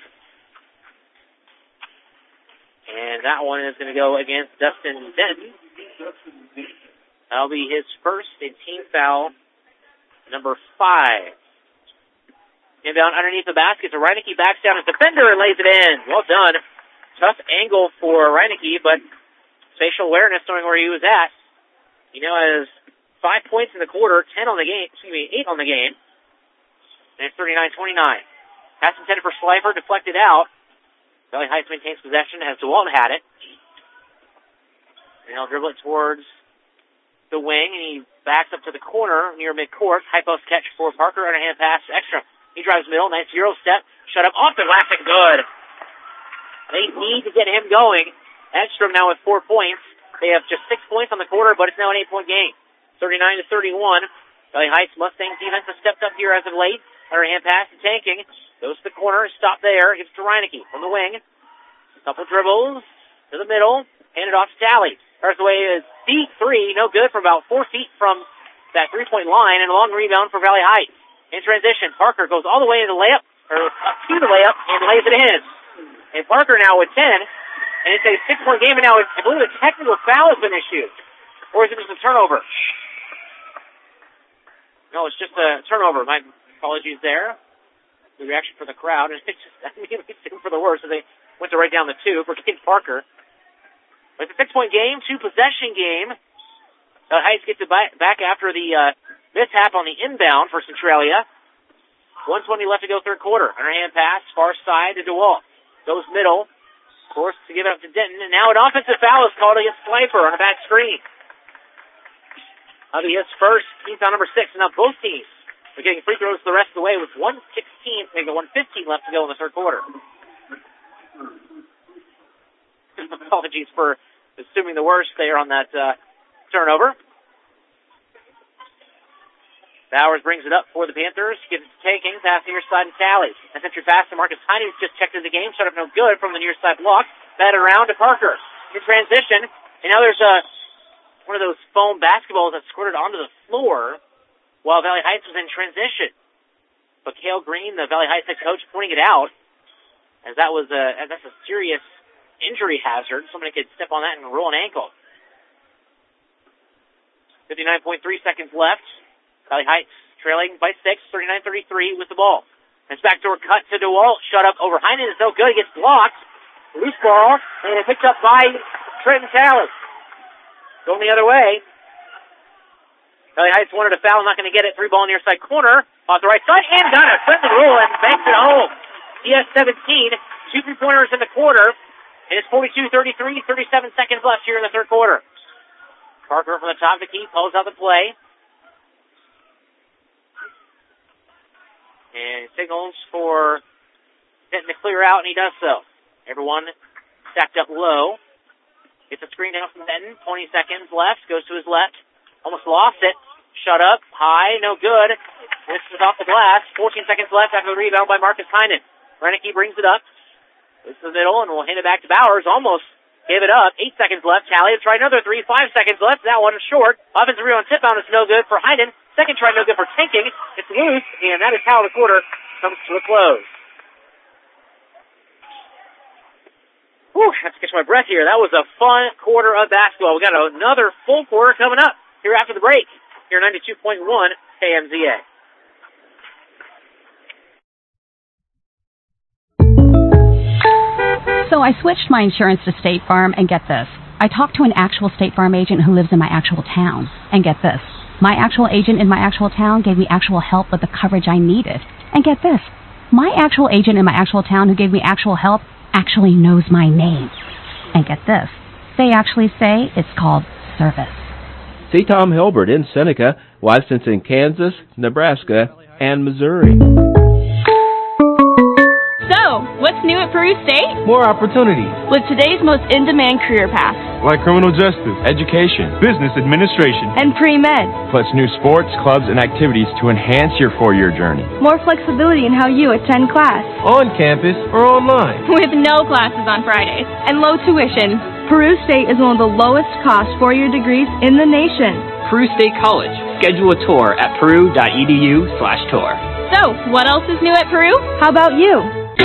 And that one is going to go against Dustin Denton. That'll be his first and team foul, number five. Inbound underneath the basket, so Reineke backs down his defender and lays it in. Well done. Tough angle for Reineke, but spatial awareness, knowing where he was at. He now has five points in the quarter, ten on the game, excuse me, eight on the game. And it's thirty-nine twenty-nine. Pass intended for Slifer, deflected out. Valley Heights maintains possession as DeWalt had it. And he'll dribble it towards the wing, and he backs up to the corner near midcourt. High post catch for Parker, underhand pass to Ekstrom. He drives middle, nice Euro step, shut up off the glass and good. They need to get him going. Ekstrom now with four points. They have just six points on the quarter, but it's now an eight-point game. thirty-nine to thirty-one. Valley Heights Mustangs defense has stepped up here as of late. Underhand pass to Tanking. Goes to the corner, stop there. Gives to Reineke from the wing. Couple dribbles to the middle. Handed off to Tally. There's away is deep three. No good from about four feet from that three-point line. And a long rebound for Valley Heights. In transition, Parker goes all the way into the layup, or up to the layup, and lays it in. And Parker now with ten. And it's a six-point game, and now I believe a technical foul has been issued. Or is it just a turnover? No, it's just a turnover. My apologies there. The reaction for the crowd, and it's just, I mean, it's for the worst, so they went to right down the two for Caden Parker. But it's a six-point game, two-possession game. Uh, Heights gets it back after the uh, mishap on the inbound for Centralia. one twenty left to go third quarter. Underhand pass, far side to DeWalt. Goes middle. Forced to give it up to Denton. And now an offensive foul is called against Slifer on a back screen. That'll be his first, team foul number six. And now both teams are getting free throws the rest of the way with one sixteen, maybe one fifteen left to go in the third quarter. Apologies for assuming the worst there on that uh, turnover. Bowers brings it up for the Panthers. Gives it to Taking. Pass near side to Tally. That's entry pass to Marcus Heine, who's just checked into the game. Shut up no good from the near side block. Batted around to Parker. In transition. And now there's a, one of those foam basketballs that squirted onto the floor while Valley Heights was in transition. But Cale Green, the Valley Heights head coach, pointing it out as that was a, as that's a serious injury hazard. Somebody could step on that and roll an ankle. fifty-nine point three seconds left. Valley Heights trailing by six, thirty-nine thirty-three with the ball. And it's backdoor cut to DeWalt. Shut up over Heinen is no good. It gets blocked. Loose ball. And it's picked up by Trenton Tally. Going the other way. Valley Heights wanted a foul. Not going to get it. Three ball near side corner. Off the right side. And done it. Trenton roll and banks it home. He has seventeen. Two three-pointers in the quarter. And it's forty-two thirty-three. thirty-seven seconds left here in the third quarter. Parker from the top of the key pulls out the play. And signals for Denton to clear out, and he does so. Everyone stacked up low. Gets a screen down from Denton. twenty seconds left. Goes to his left. Almost lost it. Shut up. High. No good. This is off the glass. fourteen seconds left after the rebound by Marcus Heinen. Reineke brings it up. This is the middle, and we'll hand it back to Bowers. Almost gave it up. Eight seconds left. Tally to try another three. Five seconds left. That one is short. Offensive rebound tip out is no good for Heinen. Second try no good for Tanking. It's loose, and that is how the quarter comes to a close. Whew, I have to catch my breath here. That was a fun quarter of basketball. We got another full quarter coming up here after the break. Here ninety-two point one K M Z A. So I switched my insurance to State Farm, and get this. I talked to an actual State Farm agent who lives in my actual town. And get this. My actual agent in my actual town gave me actual help with the coverage I needed. And get this. My actual agent in my actual town who gave me actual help actually knows my name. And get this. They actually say it's called service. See Tom Hilbert in Seneca, licensed in Kansas, Nebraska, and Missouri. So, what's new at Peru State? More opportunities. With today's most in-demand career paths. Like criminal justice, education, business administration, and pre-med. Plus new sports, clubs, and activities to enhance your four-year journey. More flexibility in how you attend class. On campus or online. With no classes on Fridays. And low tuition. Peru State is one of the lowest cost four-year degrees in the nation. Peru State College. Schedule a tour at peru.edu slash tour. So, what else is new at Peru? How about you?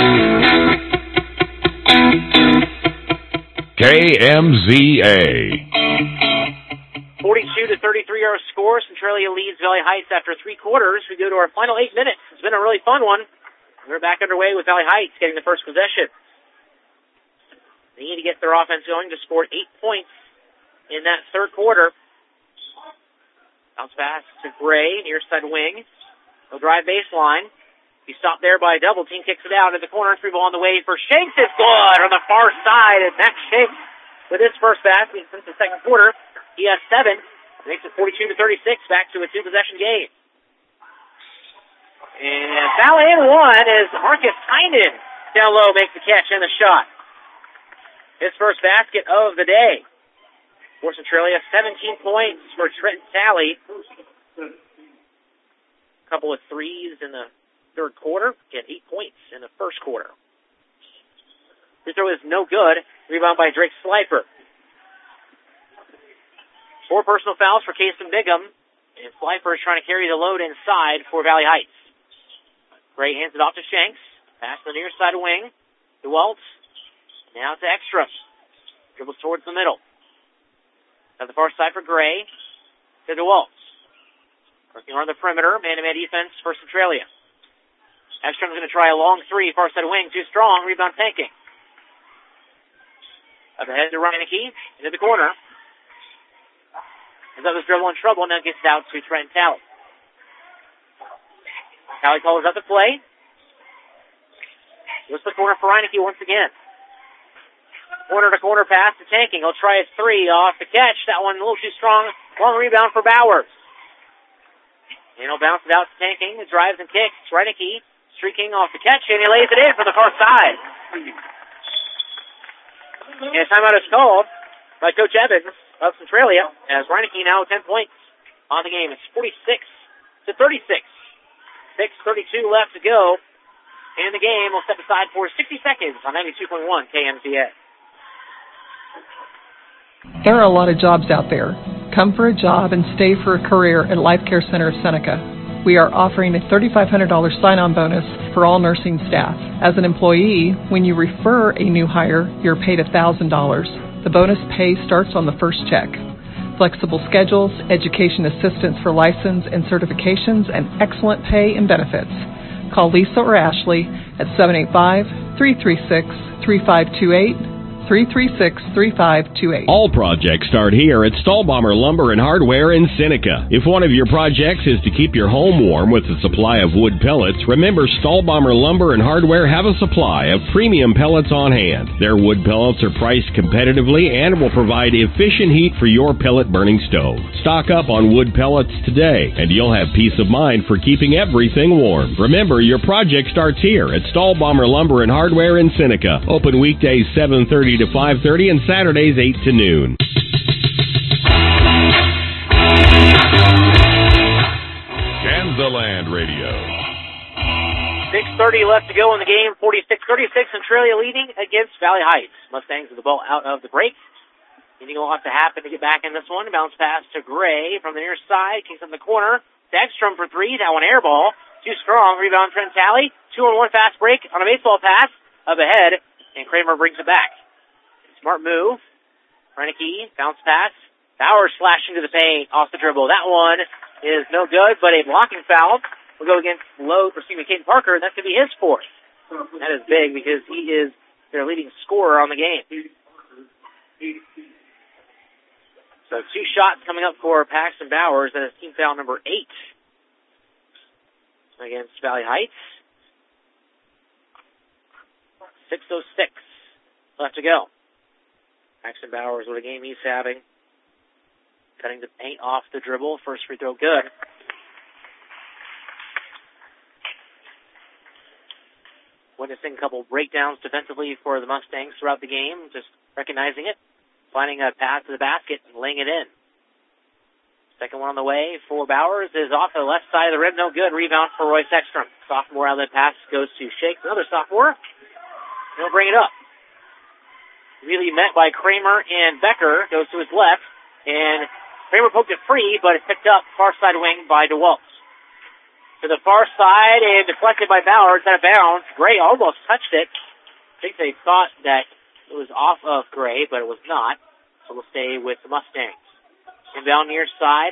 K M Z A. forty-two to thirty-three our score. Centralia leads Valley Heights after three quarters. We go to our final eight minutes. It's been a really fun one. We're back underway with Valley Heights getting the first possession. They need to get their offense going to score eight points in that third quarter. Bounce pass to Gray, near side wing. They'll drive baseline. He stopped there by a double. Team kicks it out at the corner. Three ball on the way for Shanks. It's good on the far side. And Max Shanks with his first basket since the second quarter. He has seven. Makes it forty-two to thirty-six. Back to a two-possession game. And foul and one as Marcus Tynan down low makes the catch and the shot. His first basket of the day. For Centralia, seventeen points for Trenton Talley. A couple of threes in the third quarter. Get eight points in the first quarter. Free throw is no good. Rebound by Drake Slifer. Four personal fouls for Kason Bigham. And Slifer is trying to carry the load inside for Valley Heights. Gray hands it off to Shanks. Pass to the near side wing. To Waltz. Now to Ekstrom. Dribbles towards the middle. At the far side for Gray. To DeWaltz. Working on the perimeter. Man-to-man defense for Centralia. Ekstrom's going to try a long three. Far side wing. Too strong. Rebound tanking. Up ahead to Reineke. Into the corner. Ends up with dribble in trouble. Now gets it out to Trenton Talley. Talley calls out the play. Looks the corner for Reineke once again. Corner to corner pass to Tanking. He'll try a three off the catch. That one a little too strong. Long rebound for Bowers. And he'll bounce it out to Tanking. He drives and kicks. Reineke streaking off the catch, and he lays it in from the far side. And a timeout is called by Coach Evans of Centralia, as Reineke now ten points on the game. It's forty-six to thirty-six. six thirty-two left to go. And the game will step aside for sixty seconds on ninety-two point one K M Z A. There are a lot of jobs out there. Come for a job and stay for a career at Life Care Center of Seneca. We are offering a three thousand five hundred dollars sign-on bonus for all nursing staff. As an employee, when you refer a new hire, you're paid one thousand dollars. The bonus pay starts on the first check. Flexible schedules, education assistance for license and certifications, and excellent pay and benefits. Call Lisa or Ashley at seven eight five, three three six, three five two eight, three three six, three five two eight. All projects start here at Stahlbomber Lumber and Hardware in Seneca. If one of your projects is to keep your home warm with a supply of wood pellets, remember Stahlbomber Lumber and Hardware have a supply of premium pellets on hand. Their wood pellets are priced competitively and will provide efficient heat for your pellet burning stove. Stock up on wood pellets today, and you'll have peace of mind for keeping everything warm. Remember, your project starts here at Stahlbomber Lumber and Hardware in Seneca. Open weekdays seven thirty to five thirty and Saturdays eight to noon. Kansaland Radio. six thirty left to go in the game. forty-six thirty-six. Centralia leading against Valley Heights. Mustangs with the ball out of the break. Anything will have to happen to get back in this one. Bounce pass to Gray from the near side. Kicks in the corner. To Ekstrom for three. That one air ball. Too strong. Rebound Trent Talley. Two on one fast break on a baseball pass. Up ahead. And Kramer brings it back. Smart move. Reineke, bounce pass. Bowers slashing to the paint off the dribble. That one is no good, but a blocking foul will go against Lowe, or excuse me, Caden Parker, and that's going to be his fourth. That is big because he is their leading scorer on the game. So two shots coming up for Paxton Bowers. That is team foul number eight against Valley Heights. six oh six left to go. Paxton Bowers with a game he's having. Cutting the paint off the dribble. First free throw good. Witnessing a couple breakdowns defensively for the Mustangs throughout the game. Just recognizing it. Finding a pass to the basket and laying it in. Second one on the way for Bowers is off the left side of the rim. No good. Rebound for Royce Ekstrom. Sophomore outlet pass goes to Shakes. Another sophomore. He'll bring it up. Really met by Kramer and Becker. Goes to his left. And Kramer poked it free, but it's picked up far side wing by DeWalt. To the far side and deflected by Bowers out of bounds. Gray almost touched it. I think they thought that it was off of Gray, but it was not. So we'll stay with the Mustangs. Inbound near side.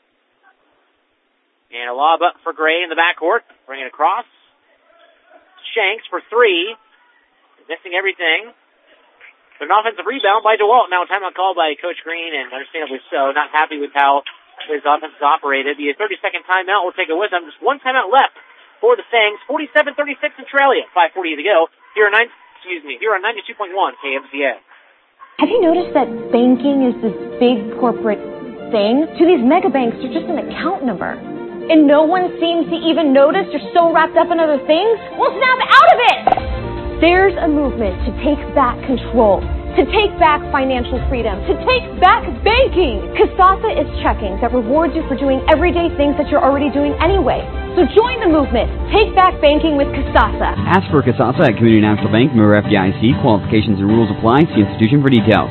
And a lob up for Gray in the backcourt. Bring it across. Shanks for three. Missing everything. But an offensive rebound by DeWalt. Now a timeout called by Coach Green, and understandably so. Not happy with how his offense has operated. The thirty-second timeout will take it with them. Just one timeout left for the Stangs. forty-seven thirty-six Centralia. five forty to go. Here on nine, excuse me, here on ninety-two point one K M Z A. Have you noticed that banking is this big corporate thing? To these mega banks, they're just an account number. And no one seems to even notice you're so wrapped up in other things? Well, snap out of it! There's a movement to take back control, to take back financial freedom, to take back banking. Kasasa is checking that rewards you for doing everyday things that you're already doing anyway. So join the movement. Take back banking with Kasasa. Ask for Kasasa at Community National Bank, member F D I C. Qualifications and rules apply. See institution for details.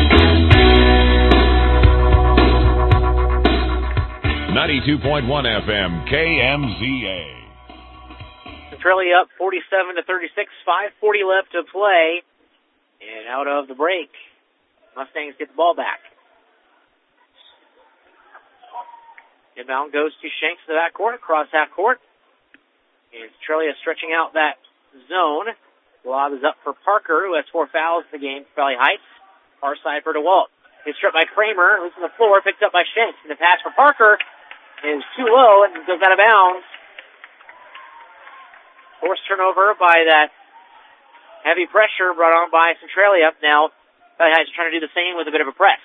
ninety-two point one F M, K M Z A. Centralia up forty-seven to thirty-six, five forty left to play. And out of the break, Mustangs get the ball back. Inbound goes to Shanks to the backcourt, across half court. And Centralia stretching out that zone. Lob is up for Parker, who has four fouls in the game for Valley Heights. Far side for DeWalt. It's stripped by Kramer, who's on the floor, picked up by Shanks. And the pass for Parker is too low and goes out of bounds. Forced turnover by that heavy pressure brought on by Centralia. Now, Valley Heights trying to do the same with a bit of a press.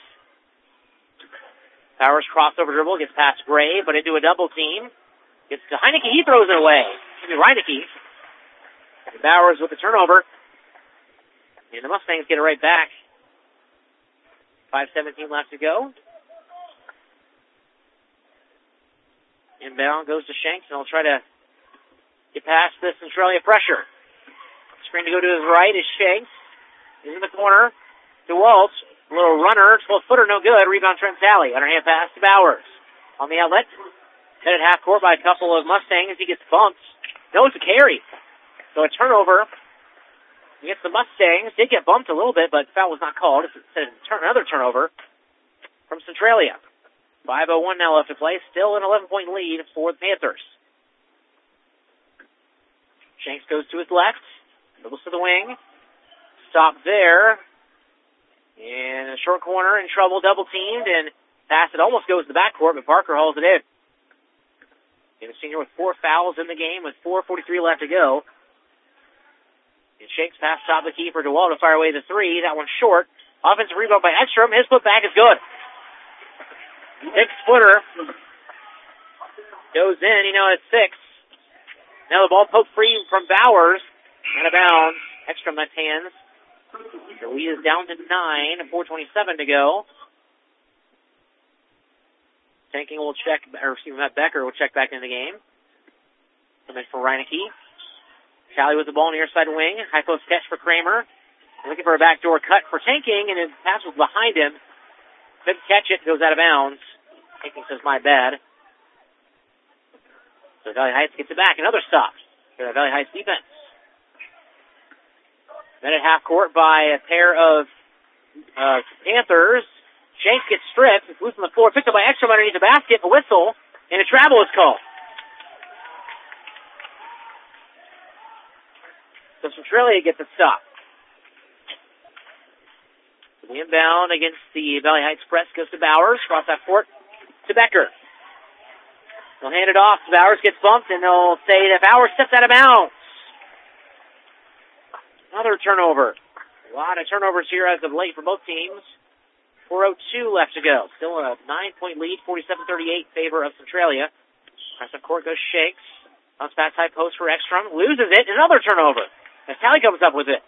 Powers crossover dribble, gets past Gray, but into a double team. Gets to Heineke, he throws it away. Excuse me, Reineke. And Bowers with the turnover. And the Mustangs get it right back. five seventeen left to go. Inbound goes to Shanks, and he'll try to get past this Centralia pressure. Screen to go to his right is Shanks. He's in the corner. DeWalt, a little runner, twelve-footer, no good. Rebound Trent Talley. Underhand pass to Bowers. On the outlet. Headed half court by a couple of Mustangs. He gets bumped. No, it's a carry. So a turnover against the Mustangs. Did get bumped a little bit, but foul was not called. It's another turnover from Centralia. five oh one now left to play. Still an eleven-point lead for the Panthers. Shanks goes to his left. Dribbles to the wing. Stop there. And a short corner in trouble, double teamed, and pass it almost goes to the backcourt, but Parker hauls it in. And a senior with four fouls in the game with four forty-three left to go. And Shanks pass top of the key for DeWalt to fire away the three. That one's short. Offensive rebound by Ekstrom. His putback is good. Six-footer. Goes in. You know, it's six. Now the ball poked free from Bowers. Out of bounds. Ekstrom, that's hands. The lead is down to nine. four twenty-seven to go. Tanking will check, or excuse me, Matt Becker will check back in the game. Come in for Reineke. Talley with the ball near side wing. High post catch for Kramer. Looking for a backdoor cut for Tanking, and his pass was behind him. Couldn't catch it. Goes out of bounds. Tanking says, my bad. So Valley Heights gets it back. Another stop for the Valley Heights defense. Then at half court by a pair of uh, Panthers. Shanks gets stripped. It's loose on the floor. Picked up by Ekstrom underneath the basket. A whistle. And a travel is called. So Centralia gets a stop. So the inbound against the Valley Heights press goes to Bowers. Cross that court to Becker. They'll hand it off. Bowers gets bumped, and they'll say that Bowers steps out of bounds. Another turnover. A lot of turnovers here as of late for both teams. four oh two left to go. Still a nine-point lead, forty-seven thirty-eight, favor of Centralia. Across the court goes Shakes. Bounce pass high post for Ekstrom. Loses it. Another turnover. As Talley comes up with it.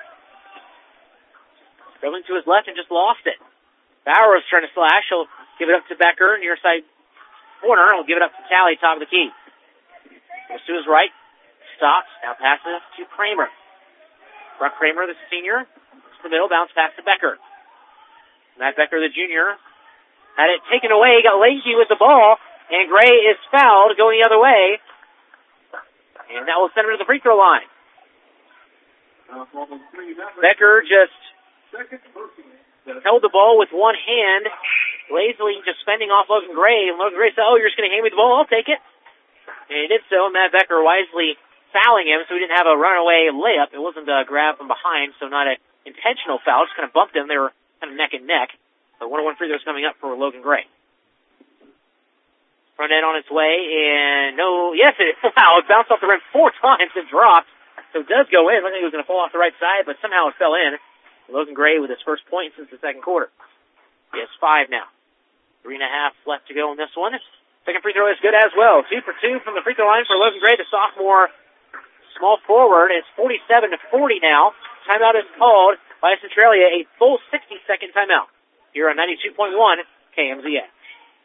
Dribbling to his left and just lost it. Bowers trying to slash. He'll give it up to Becker, near side corner. He'll give it up to Talley, top of the key. Goes to his right. Stops. Now passes to Kramer. Brock Kramer, the senior. To the middle. Bounce pass to Becker. Matt Becker, the junior, had it taken away. Got lazy with the ball. And Gray is fouled going the other way. And that will send him to the free throw line. Becker just held the ball with one hand, lazily just fending off Logan Gray. And Logan Gray said, oh, you're just going to hand me the ball? I'll take it. And he did so. Matt Becker wisely fouling him so he didn't have a runaway layup. It wasn't a grab from behind, so not an intentional foul. Just kind of bumped him. They were kind of neck and neck. So one oh one free throws coming up for Logan Gray. Front end on its way, and no, yes, it, wow, it bounced off the rim four times and dropped. So it does go in. Looked like it was going to fall off the right side, but somehow it fell in. Logan Gray with his first point since the second quarter. He has five now. Three and a half left to go in this one. Second free throw is good as well. Two for two from the free throw line for Logan Gray, the sophomore small forward. It's forty-seven to forty now. Timeout is called by Centralia, a full sixty-second timeout. Here on ninety-two point one K M Z X.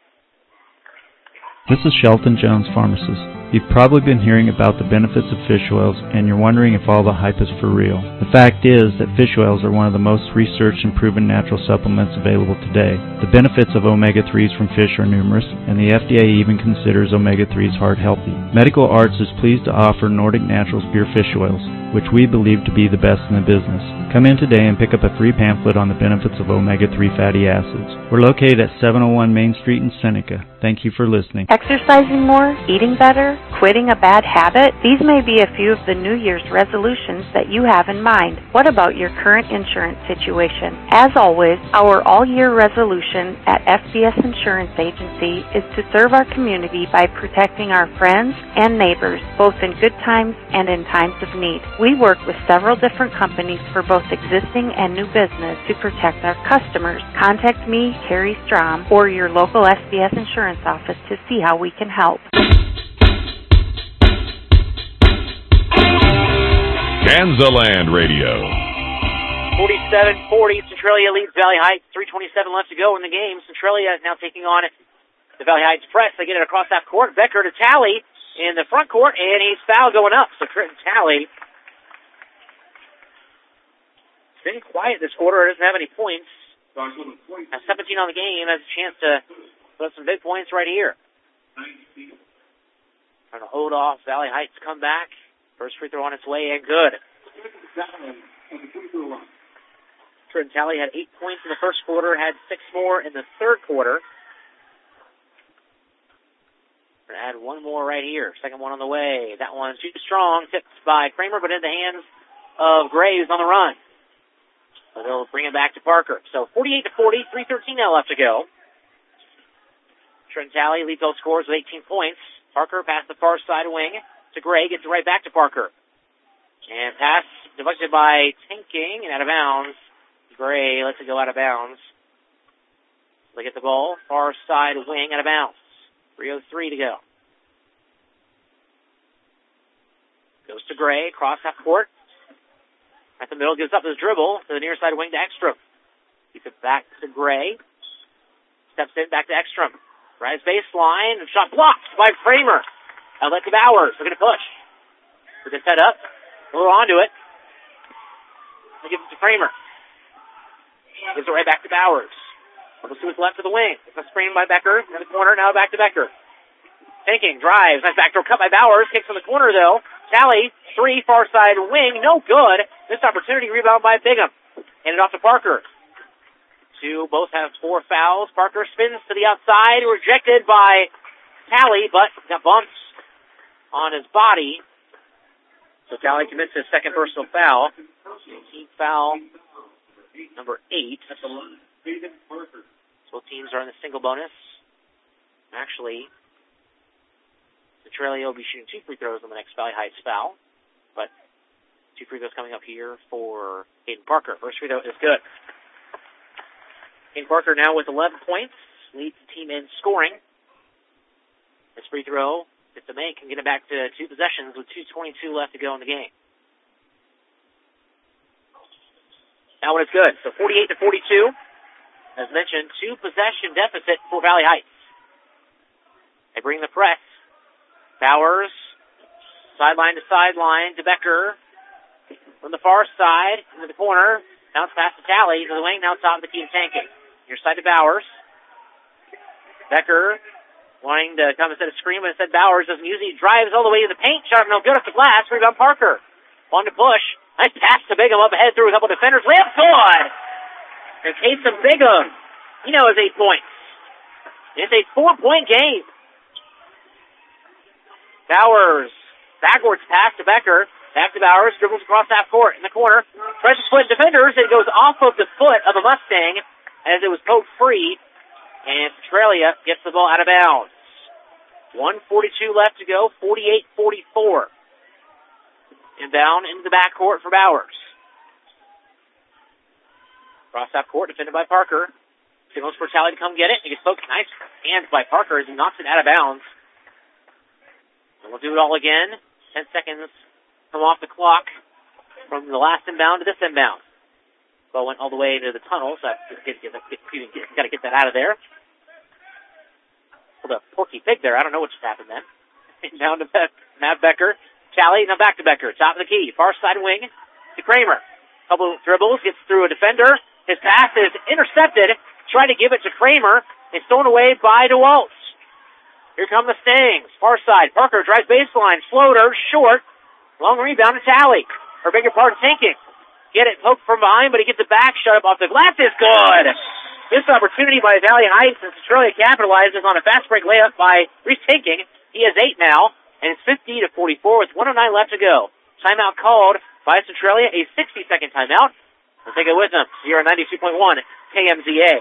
This is Shelton Jones, pharmacist. You've probably been hearing about the benefits of fish oils, and you're wondering if all the hype is for real. The fact is that fish oils are one of the most researched and proven natural supplements available today. The benefits of omega threes from fish are numerous, and the F D A even considers omega threes heart healthy. Medical Arts is pleased to offer Nordic Naturals pure fish oils, which we believe to be the best in the business. Come in today and pick up a free pamphlet on the benefits of omega three fatty acids. We're located at seven oh one Main Street in Seneca. Thank you for listening. Exercising more, eating better, quitting a bad habit? These may be a few of the New Year's resolutions that you have in mind. What about your current insurance situation? As always, our all-year resolution at F B S Insurance Agency is to serve our community by protecting our friends and neighbors, both in good times and in times of need. We work with several different companies for both existing and new business to protect our customers. Contact me, Carrie Strom, or your local S B S Insurance office to see how we can help. Kansaland Radio. forty-seven forty, Centralia leads Valley Heights. three twenty-seven left to go in the game. Centralia is now taking on the Valley Heights press. They get it across that court. Becker to Talley in the front court, and he's fouled going up. So Trenton Talley been quiet this quarter. Doesn't have any points. Has seventeen on the game. Has a chance to put up some big points right here. Trying to hold off Valley Heights come back. First free throw on its way and good. Trenton Talley had eight points in the first quarter, had six more in the third quarter. We're going to add one more right here. Second one on the way. That one's too strong. Tipped by Kramer, but in the hands of Gray, who's on the run. So they'll bring it back to Parker. So forty-eight to forty, three thirteen now left to go. Trenton Talley leads those scores with eighteen points. Parker past the far side wing to Gray, gets it right back to Parker. And pass deflected by Tinking and out of bounds. Gray lets it go out of bounds. They get the ball, far side wing out of bounds. three oh three to go. Goes to Gray, cross half court. At the middle, gives up his dribble to the near side wing to Ekstrom. Keeps it back to Gray. Steps in, back to Ekstrom. Rise baseline, and shot blocked by Kramer. Outlet to Bowers, looking to push. With it set up, hold on to it. He gives it to Kramer. Gives it right back to Bowers. Let's see what's left of the wing. It's a screen by Becker in the corner, now back to Becker. Tinking, drives, nice backdoor cut by Bowers, kicks in the corner though. Talley, three, far side wing, no good. Missed opportunity, rebound by Bigham. Handed off to Parker. two both have four fouls. Parker spins to the outside, rejected by Talley, but got bumps on his body. So Talley commits his second personal foul. Team foul number eight. Both teams are in the single bonus. Actually, Centralia will be shooting two free throws on the next Valley Heights foul. But two free throws coming up here for Hayden Parker. First free throw is good. Hayden Parker now with eleven points, leads the team in scoring. This free throw, if the make, can get it back to two possessions with two twenty-two left to go in the game. That one is good. So forty-eight to forty-two. As mentioned, two possession deficit for Valley Heights. They bring the press. Bowers, sideline to sideline to Becker. From the far side, into the corner. Bounce pass to Talley, to the wing, now top of the team tanking. Near side to Bowers. Becker wanting to come instead of scream, but instead Bowers doesn't use it. He drives all the way to the paint. Shot no good off the glass. Rebound Parker. On to push. Nice pass to Bigham up ahead through a couple defenders. Layup good! And Kasem Bigham, he now has eight points. It's a four-point game. Bowers, backwards pass to Becker. Back to Bowers, dribbles across half court in the corner. Tries to split defenders. It goes off of the foot of a Mustang as it was poked free. And Centralia gets the ball out of bounds. one forty-two left to go, forty-eight forty-four. Inbound into the backcourt for Bowers. Cross half court, defended by Parker. Signals for Talley to come get it. He gets poked. Nice hands by Parker as he knocks it out of bounds. And we'll do it all again. Ten seconds come off the clock from the last inbound to this inbound. Ball went all the way into the tunnel, so I get, get, get, get, got to get that out of there. Pulled a Porky Pig there. I don't know what just happened then. Down to Be- Matt Becker. Talley, now back to Becker. Top of the key. Far side wing to Kramer. Couple dribbles, gets through a defender. His pass is intercepted. Tried to give it to Kramer. It's thrown away by DeWalt. Here come the Stings. Far side. Parker drives baseline. Floater, short. Long rebound to Talley. Or beg your pardon, tanking. Get it poked from behind, but he gets it back. Shut up off the glass is good. This opportunity by Valley Heights, and Centralia capitalizes on a fast break layup by Reese Tanking. He has eight now, and it's fifty to forty-four with one oh nine left to go. Timeout called by Centralia, a sixty-second timeout. We'll take it with them here on ninety-two point one K M Z A.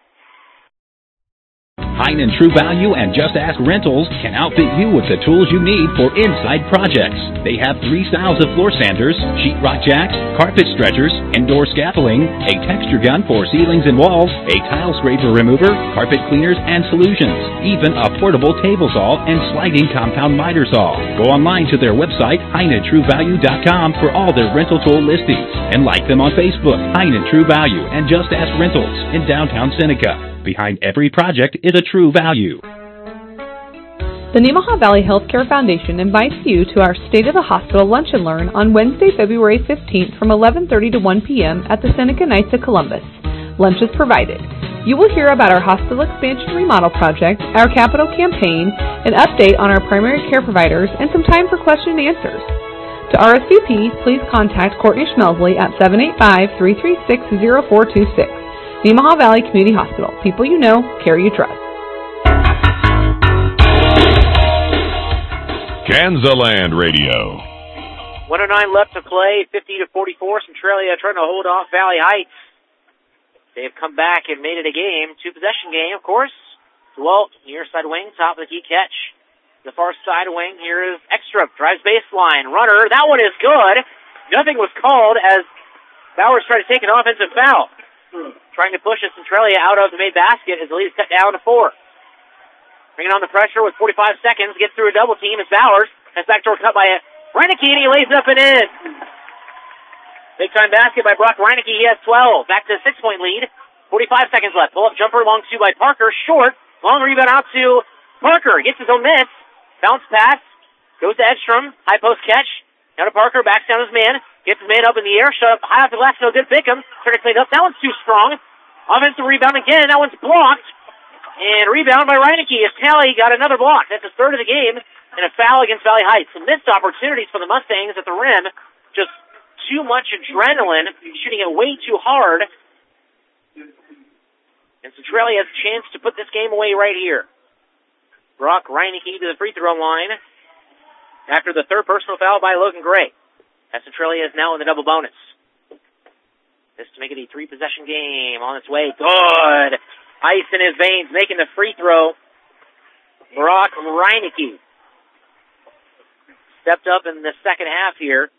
Heinen True Value and Just Ask Rentals can outfit you with the tools you need for inside projects. They have three styles of floor sanders, sheetrock jacks, carpet stretchers, indoor scaffolding, a texture gun for ceilings and walls, a tile scraper remover, carpet cleaners and solutions, even a portable table saw and sliding compound miter saw. Go online to their website, Heinen True Value dot com, for all their rental tool listings, and like them on Facebook, Heinen True Value and Just Ask Rentals in downtown Seneca. Behind every project is a True Value. The Nemaha Valley Healthcare Foundation invites you to our State of the Hospital Lunch and Learn on Wednesday, February fifteenth from eleven thirty to one p.m. at the Seneca Knights of Columbus. Lunch is provided. You will hear about our hospital expansion remodel project, our capital campaign, an update on our primary care providers, and some time for question and answers. To R S V P, please contact Courtney Schmelsley at seven eight five, three three six, zero four two six. Nemaha Valley Community Hospital. People you know, care you trust. Kansaland Radio. one oh nine left to play, fifty to forty-four. Centralia trying to hold off Valley Heights. They've come back and made it a game. Two-possession game, of course. DeWalt, near side wing, top of the key catch. The far side wing, here is Ekstrom. Drives baseline. Runner, that one is good. Nothing was called as Bowers tried to take an offensive foul. Trying to push Centralia out of the made basket as the lead is cut down to four. Bringing on the pressure with forty-five seconds. Gets through a double team as Bowers. That's backdoor cut by Reineke, and he lays it up and in. Big time basket by Brock Reineke. He has twelve. Back to a six-point lead. forty-five seconds left. Pull-up jumper long two by Parker. Short. Long rebound out to Parker. Gets his own miss. Bounce pass. Goes to Edstrom. High post catch. Down to Parker. Backs down his man. Gets his man up in the air. Shut up high off the glass. No good. Bickham. Trying to clean up. That one's too strong. Offensive rebound again. That one's blocked. And rebound by Reineke as Talley got another block. That's his third of the game. And a foul against Valley Heights. Some missed opportunities for the Mustangs at the rim. Just too much adrenaline. Shooting it way too hard. And Centralia has a chance to put this game away right here. Brock Reineke to the free throw line after the third personal foul by Logan Gray. As Centralia is now in the double bonus. This to make it a three-possession game on its way. Good. Ice in his veins, making the free throw. Brock Reineke stepped up in the second half here.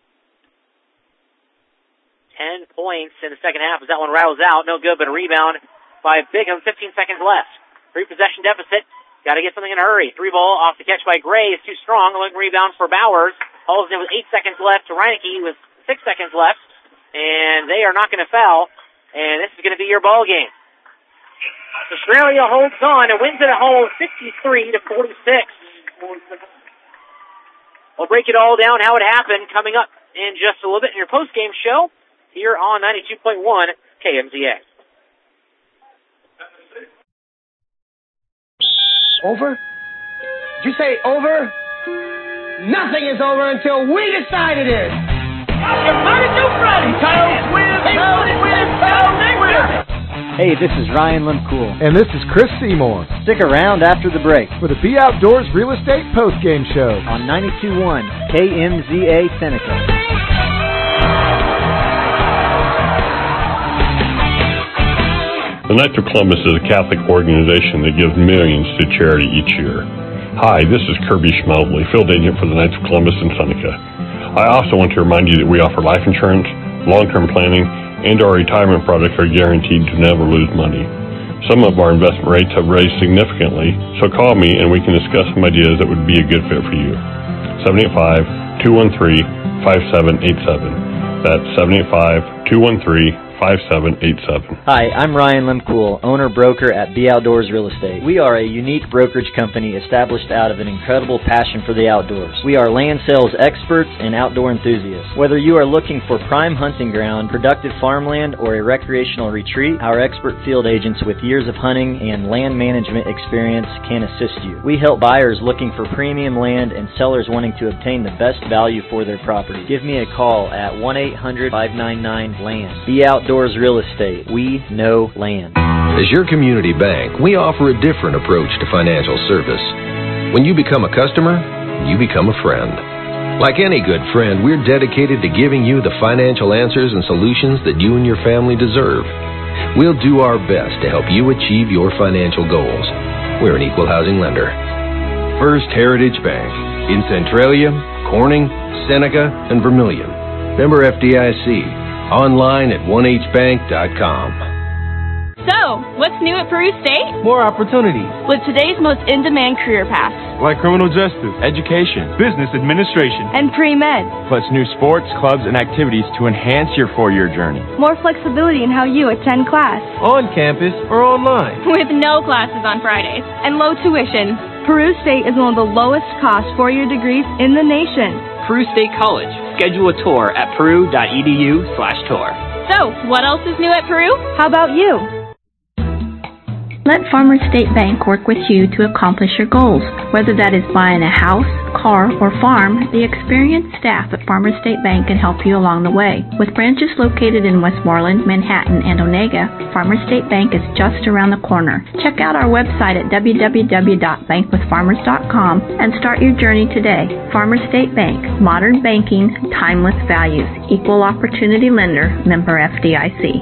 Ten points in the second half as that one rattles out. No good, but a rebound by Bigham. Fifteen seconds left. Three-possession deficit. Got to get something in a hurry. Three ball off the catch by Gray is too strong. A looking rebound for Bowers. Hauls in with eight seconds left to Reineke with six seconds left. And they are not going to foul. And this is going to be your ball game. Australia holds on and wins it at home sixty-three to forty-six. We'll break it all down how it happened coming up in just a little bit in your post-game show here on ninety-two point one K M Z A. Over? Did you say over? Nothing is over until we decide it is. Hey, this is Ryan Limcool. And this is Chris Seymour. Stick around after the break for the Be Outdoors Real Estate Postgame Show on ninety-two point one K M Z A Seneca. The Knights of Columbus is a Catholic organization that gives millions to charity each year. Hi, this is Kirby Schmelbley, field agent for the Knights of Columbus in Seneca. I also want to remind you that we offer life insurance, long-term planning, and our retirement products are guaranteed to never lose money. Some of our investment rates have raised significantly, so call me and we can discuss some ideas that would be a good fit for you. seven eight five, two one three, five seven eight seven. That's seven eight five, two one three, five seven eight seven. Hi, I'm Ryan Limcool, owner-broker at Be Outdoors Real Estate. We are a unique brokerage company established out of an incredible passion for the outdoors. We are land sales experts and outdoor enthusiasts. Whether you are looking for prime hunting ground, productive farmland, or a recreational retreat, our expert field agents with years of hunting and land management experience can assist you. We help buyers looking for premium land and sellers wanting to obtain the best value for their property. Give me a call at one eight hundred, five nine nine, land. Be Outdoors Outdoors Real Estate. We know land. As your community bank, we offer a different approach to financial service. When you become a customer, you become a friend. Like any good friend, we're dedicated to giving you the financial answers and solutions that you and your family deserve. We'll do our best to help you achieve your financial goals. We're an equal housing lender. First Heritage Bank in Centralia, Corning, Seneca, and Vermilion. Member F D I C. Online at one h bank dot com. So, what's new at Peru State? More opportunities. With today's most in-demand career paths. Like criminal justice, education, business administration, and pre-med. Plus new sports, clubs, and activities to enhance your four-year journey. More flexibility in how you attend class. On campus or online. With no classes on Fridays. And low tuition. Peru State is one of the lowest cost four-year degrees in the nation. Peru State College. Schedule a tour at peru.edu slash tour. So, what else is new at Peru? How about you? Let Farmers State Bank work with you to accomplish your goals. Whether that is buying a house, car, or farm, the experienced staff at Farmers State Bank can help you along the way. With branches located in Westmoreland, Manhattan, and Onega, Farmers State Bank is just around the corner. Check out our website at w w w dot bank with farmers dot com and start your journey today. Farmers State Bank, modern banking, timeless values, equal opportunity lender, member F D I C.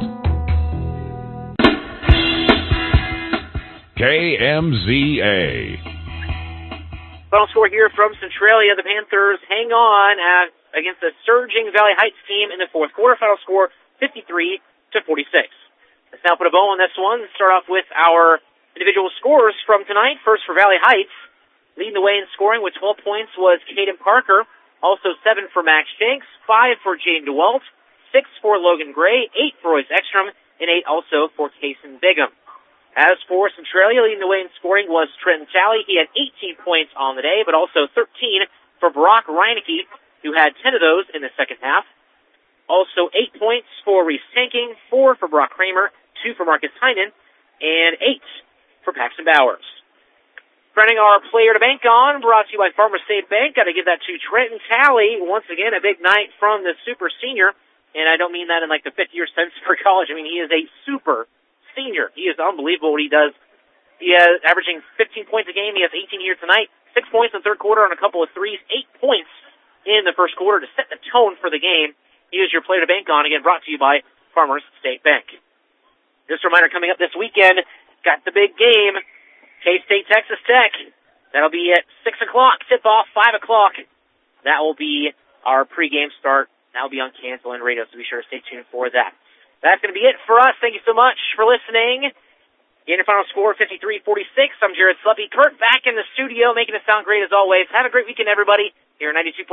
K M Z A. Final score here from Centralia. The Panthers hang on at, against the surging Valley Heights team in the fourth quarter. Final score fifty-three to forty-six. Let's now put a bow on this one. Start off with our individual scores from tonight. First for Valley Heights. Leading the way in scoring with twelve points was Caden Parker. Also seven for Max Jenks, five for Jaden DeWalt, six for Logan Gray, eight for Royce Ekstrom, and eight also for Kason Bigham. As for Centralia, leading the way in scoring was Trenton Talley. He had eighteen points on the day, but also thirteen for Brock Reineke, who had ten of those in the second half. Also eight points for Reese Tanking, four for Brock Kramer, two for Marcus Heinen, and eight for Paxton Bowers. Running our player to bank on, brought to you by Farmers State Bank. Got to give that to Trenton Talley. Once again, a big night from the super senior. And I don't mean that in like the fifth year sense for college. I mean, he is a super senior. He is unbelievable what he does. He is averaging fifteen points a game. He has eighteen here tonight. Six points in the third quarter on a couple of threes. Eight points in the first quarter to set the tone for the game. He is your player to bank on. Again, brought to you by Farmers State Bank. Just a reminder, coming up this weekend, got the big game, K-State, Texas Tech. That'll be at six o'clock. Tip-off, five o'clock. That will be our pregame start. That will be on Cancel In Radio, so be sure to stay tuned for that. That's going to be it for us. Thank you so much for listening. In your final score, fifty-three forty-six. I'm Jared Sluppy. Kurt back in the studio, making it sound great as always. Have a great weekend, everybody. Here at ninety-two point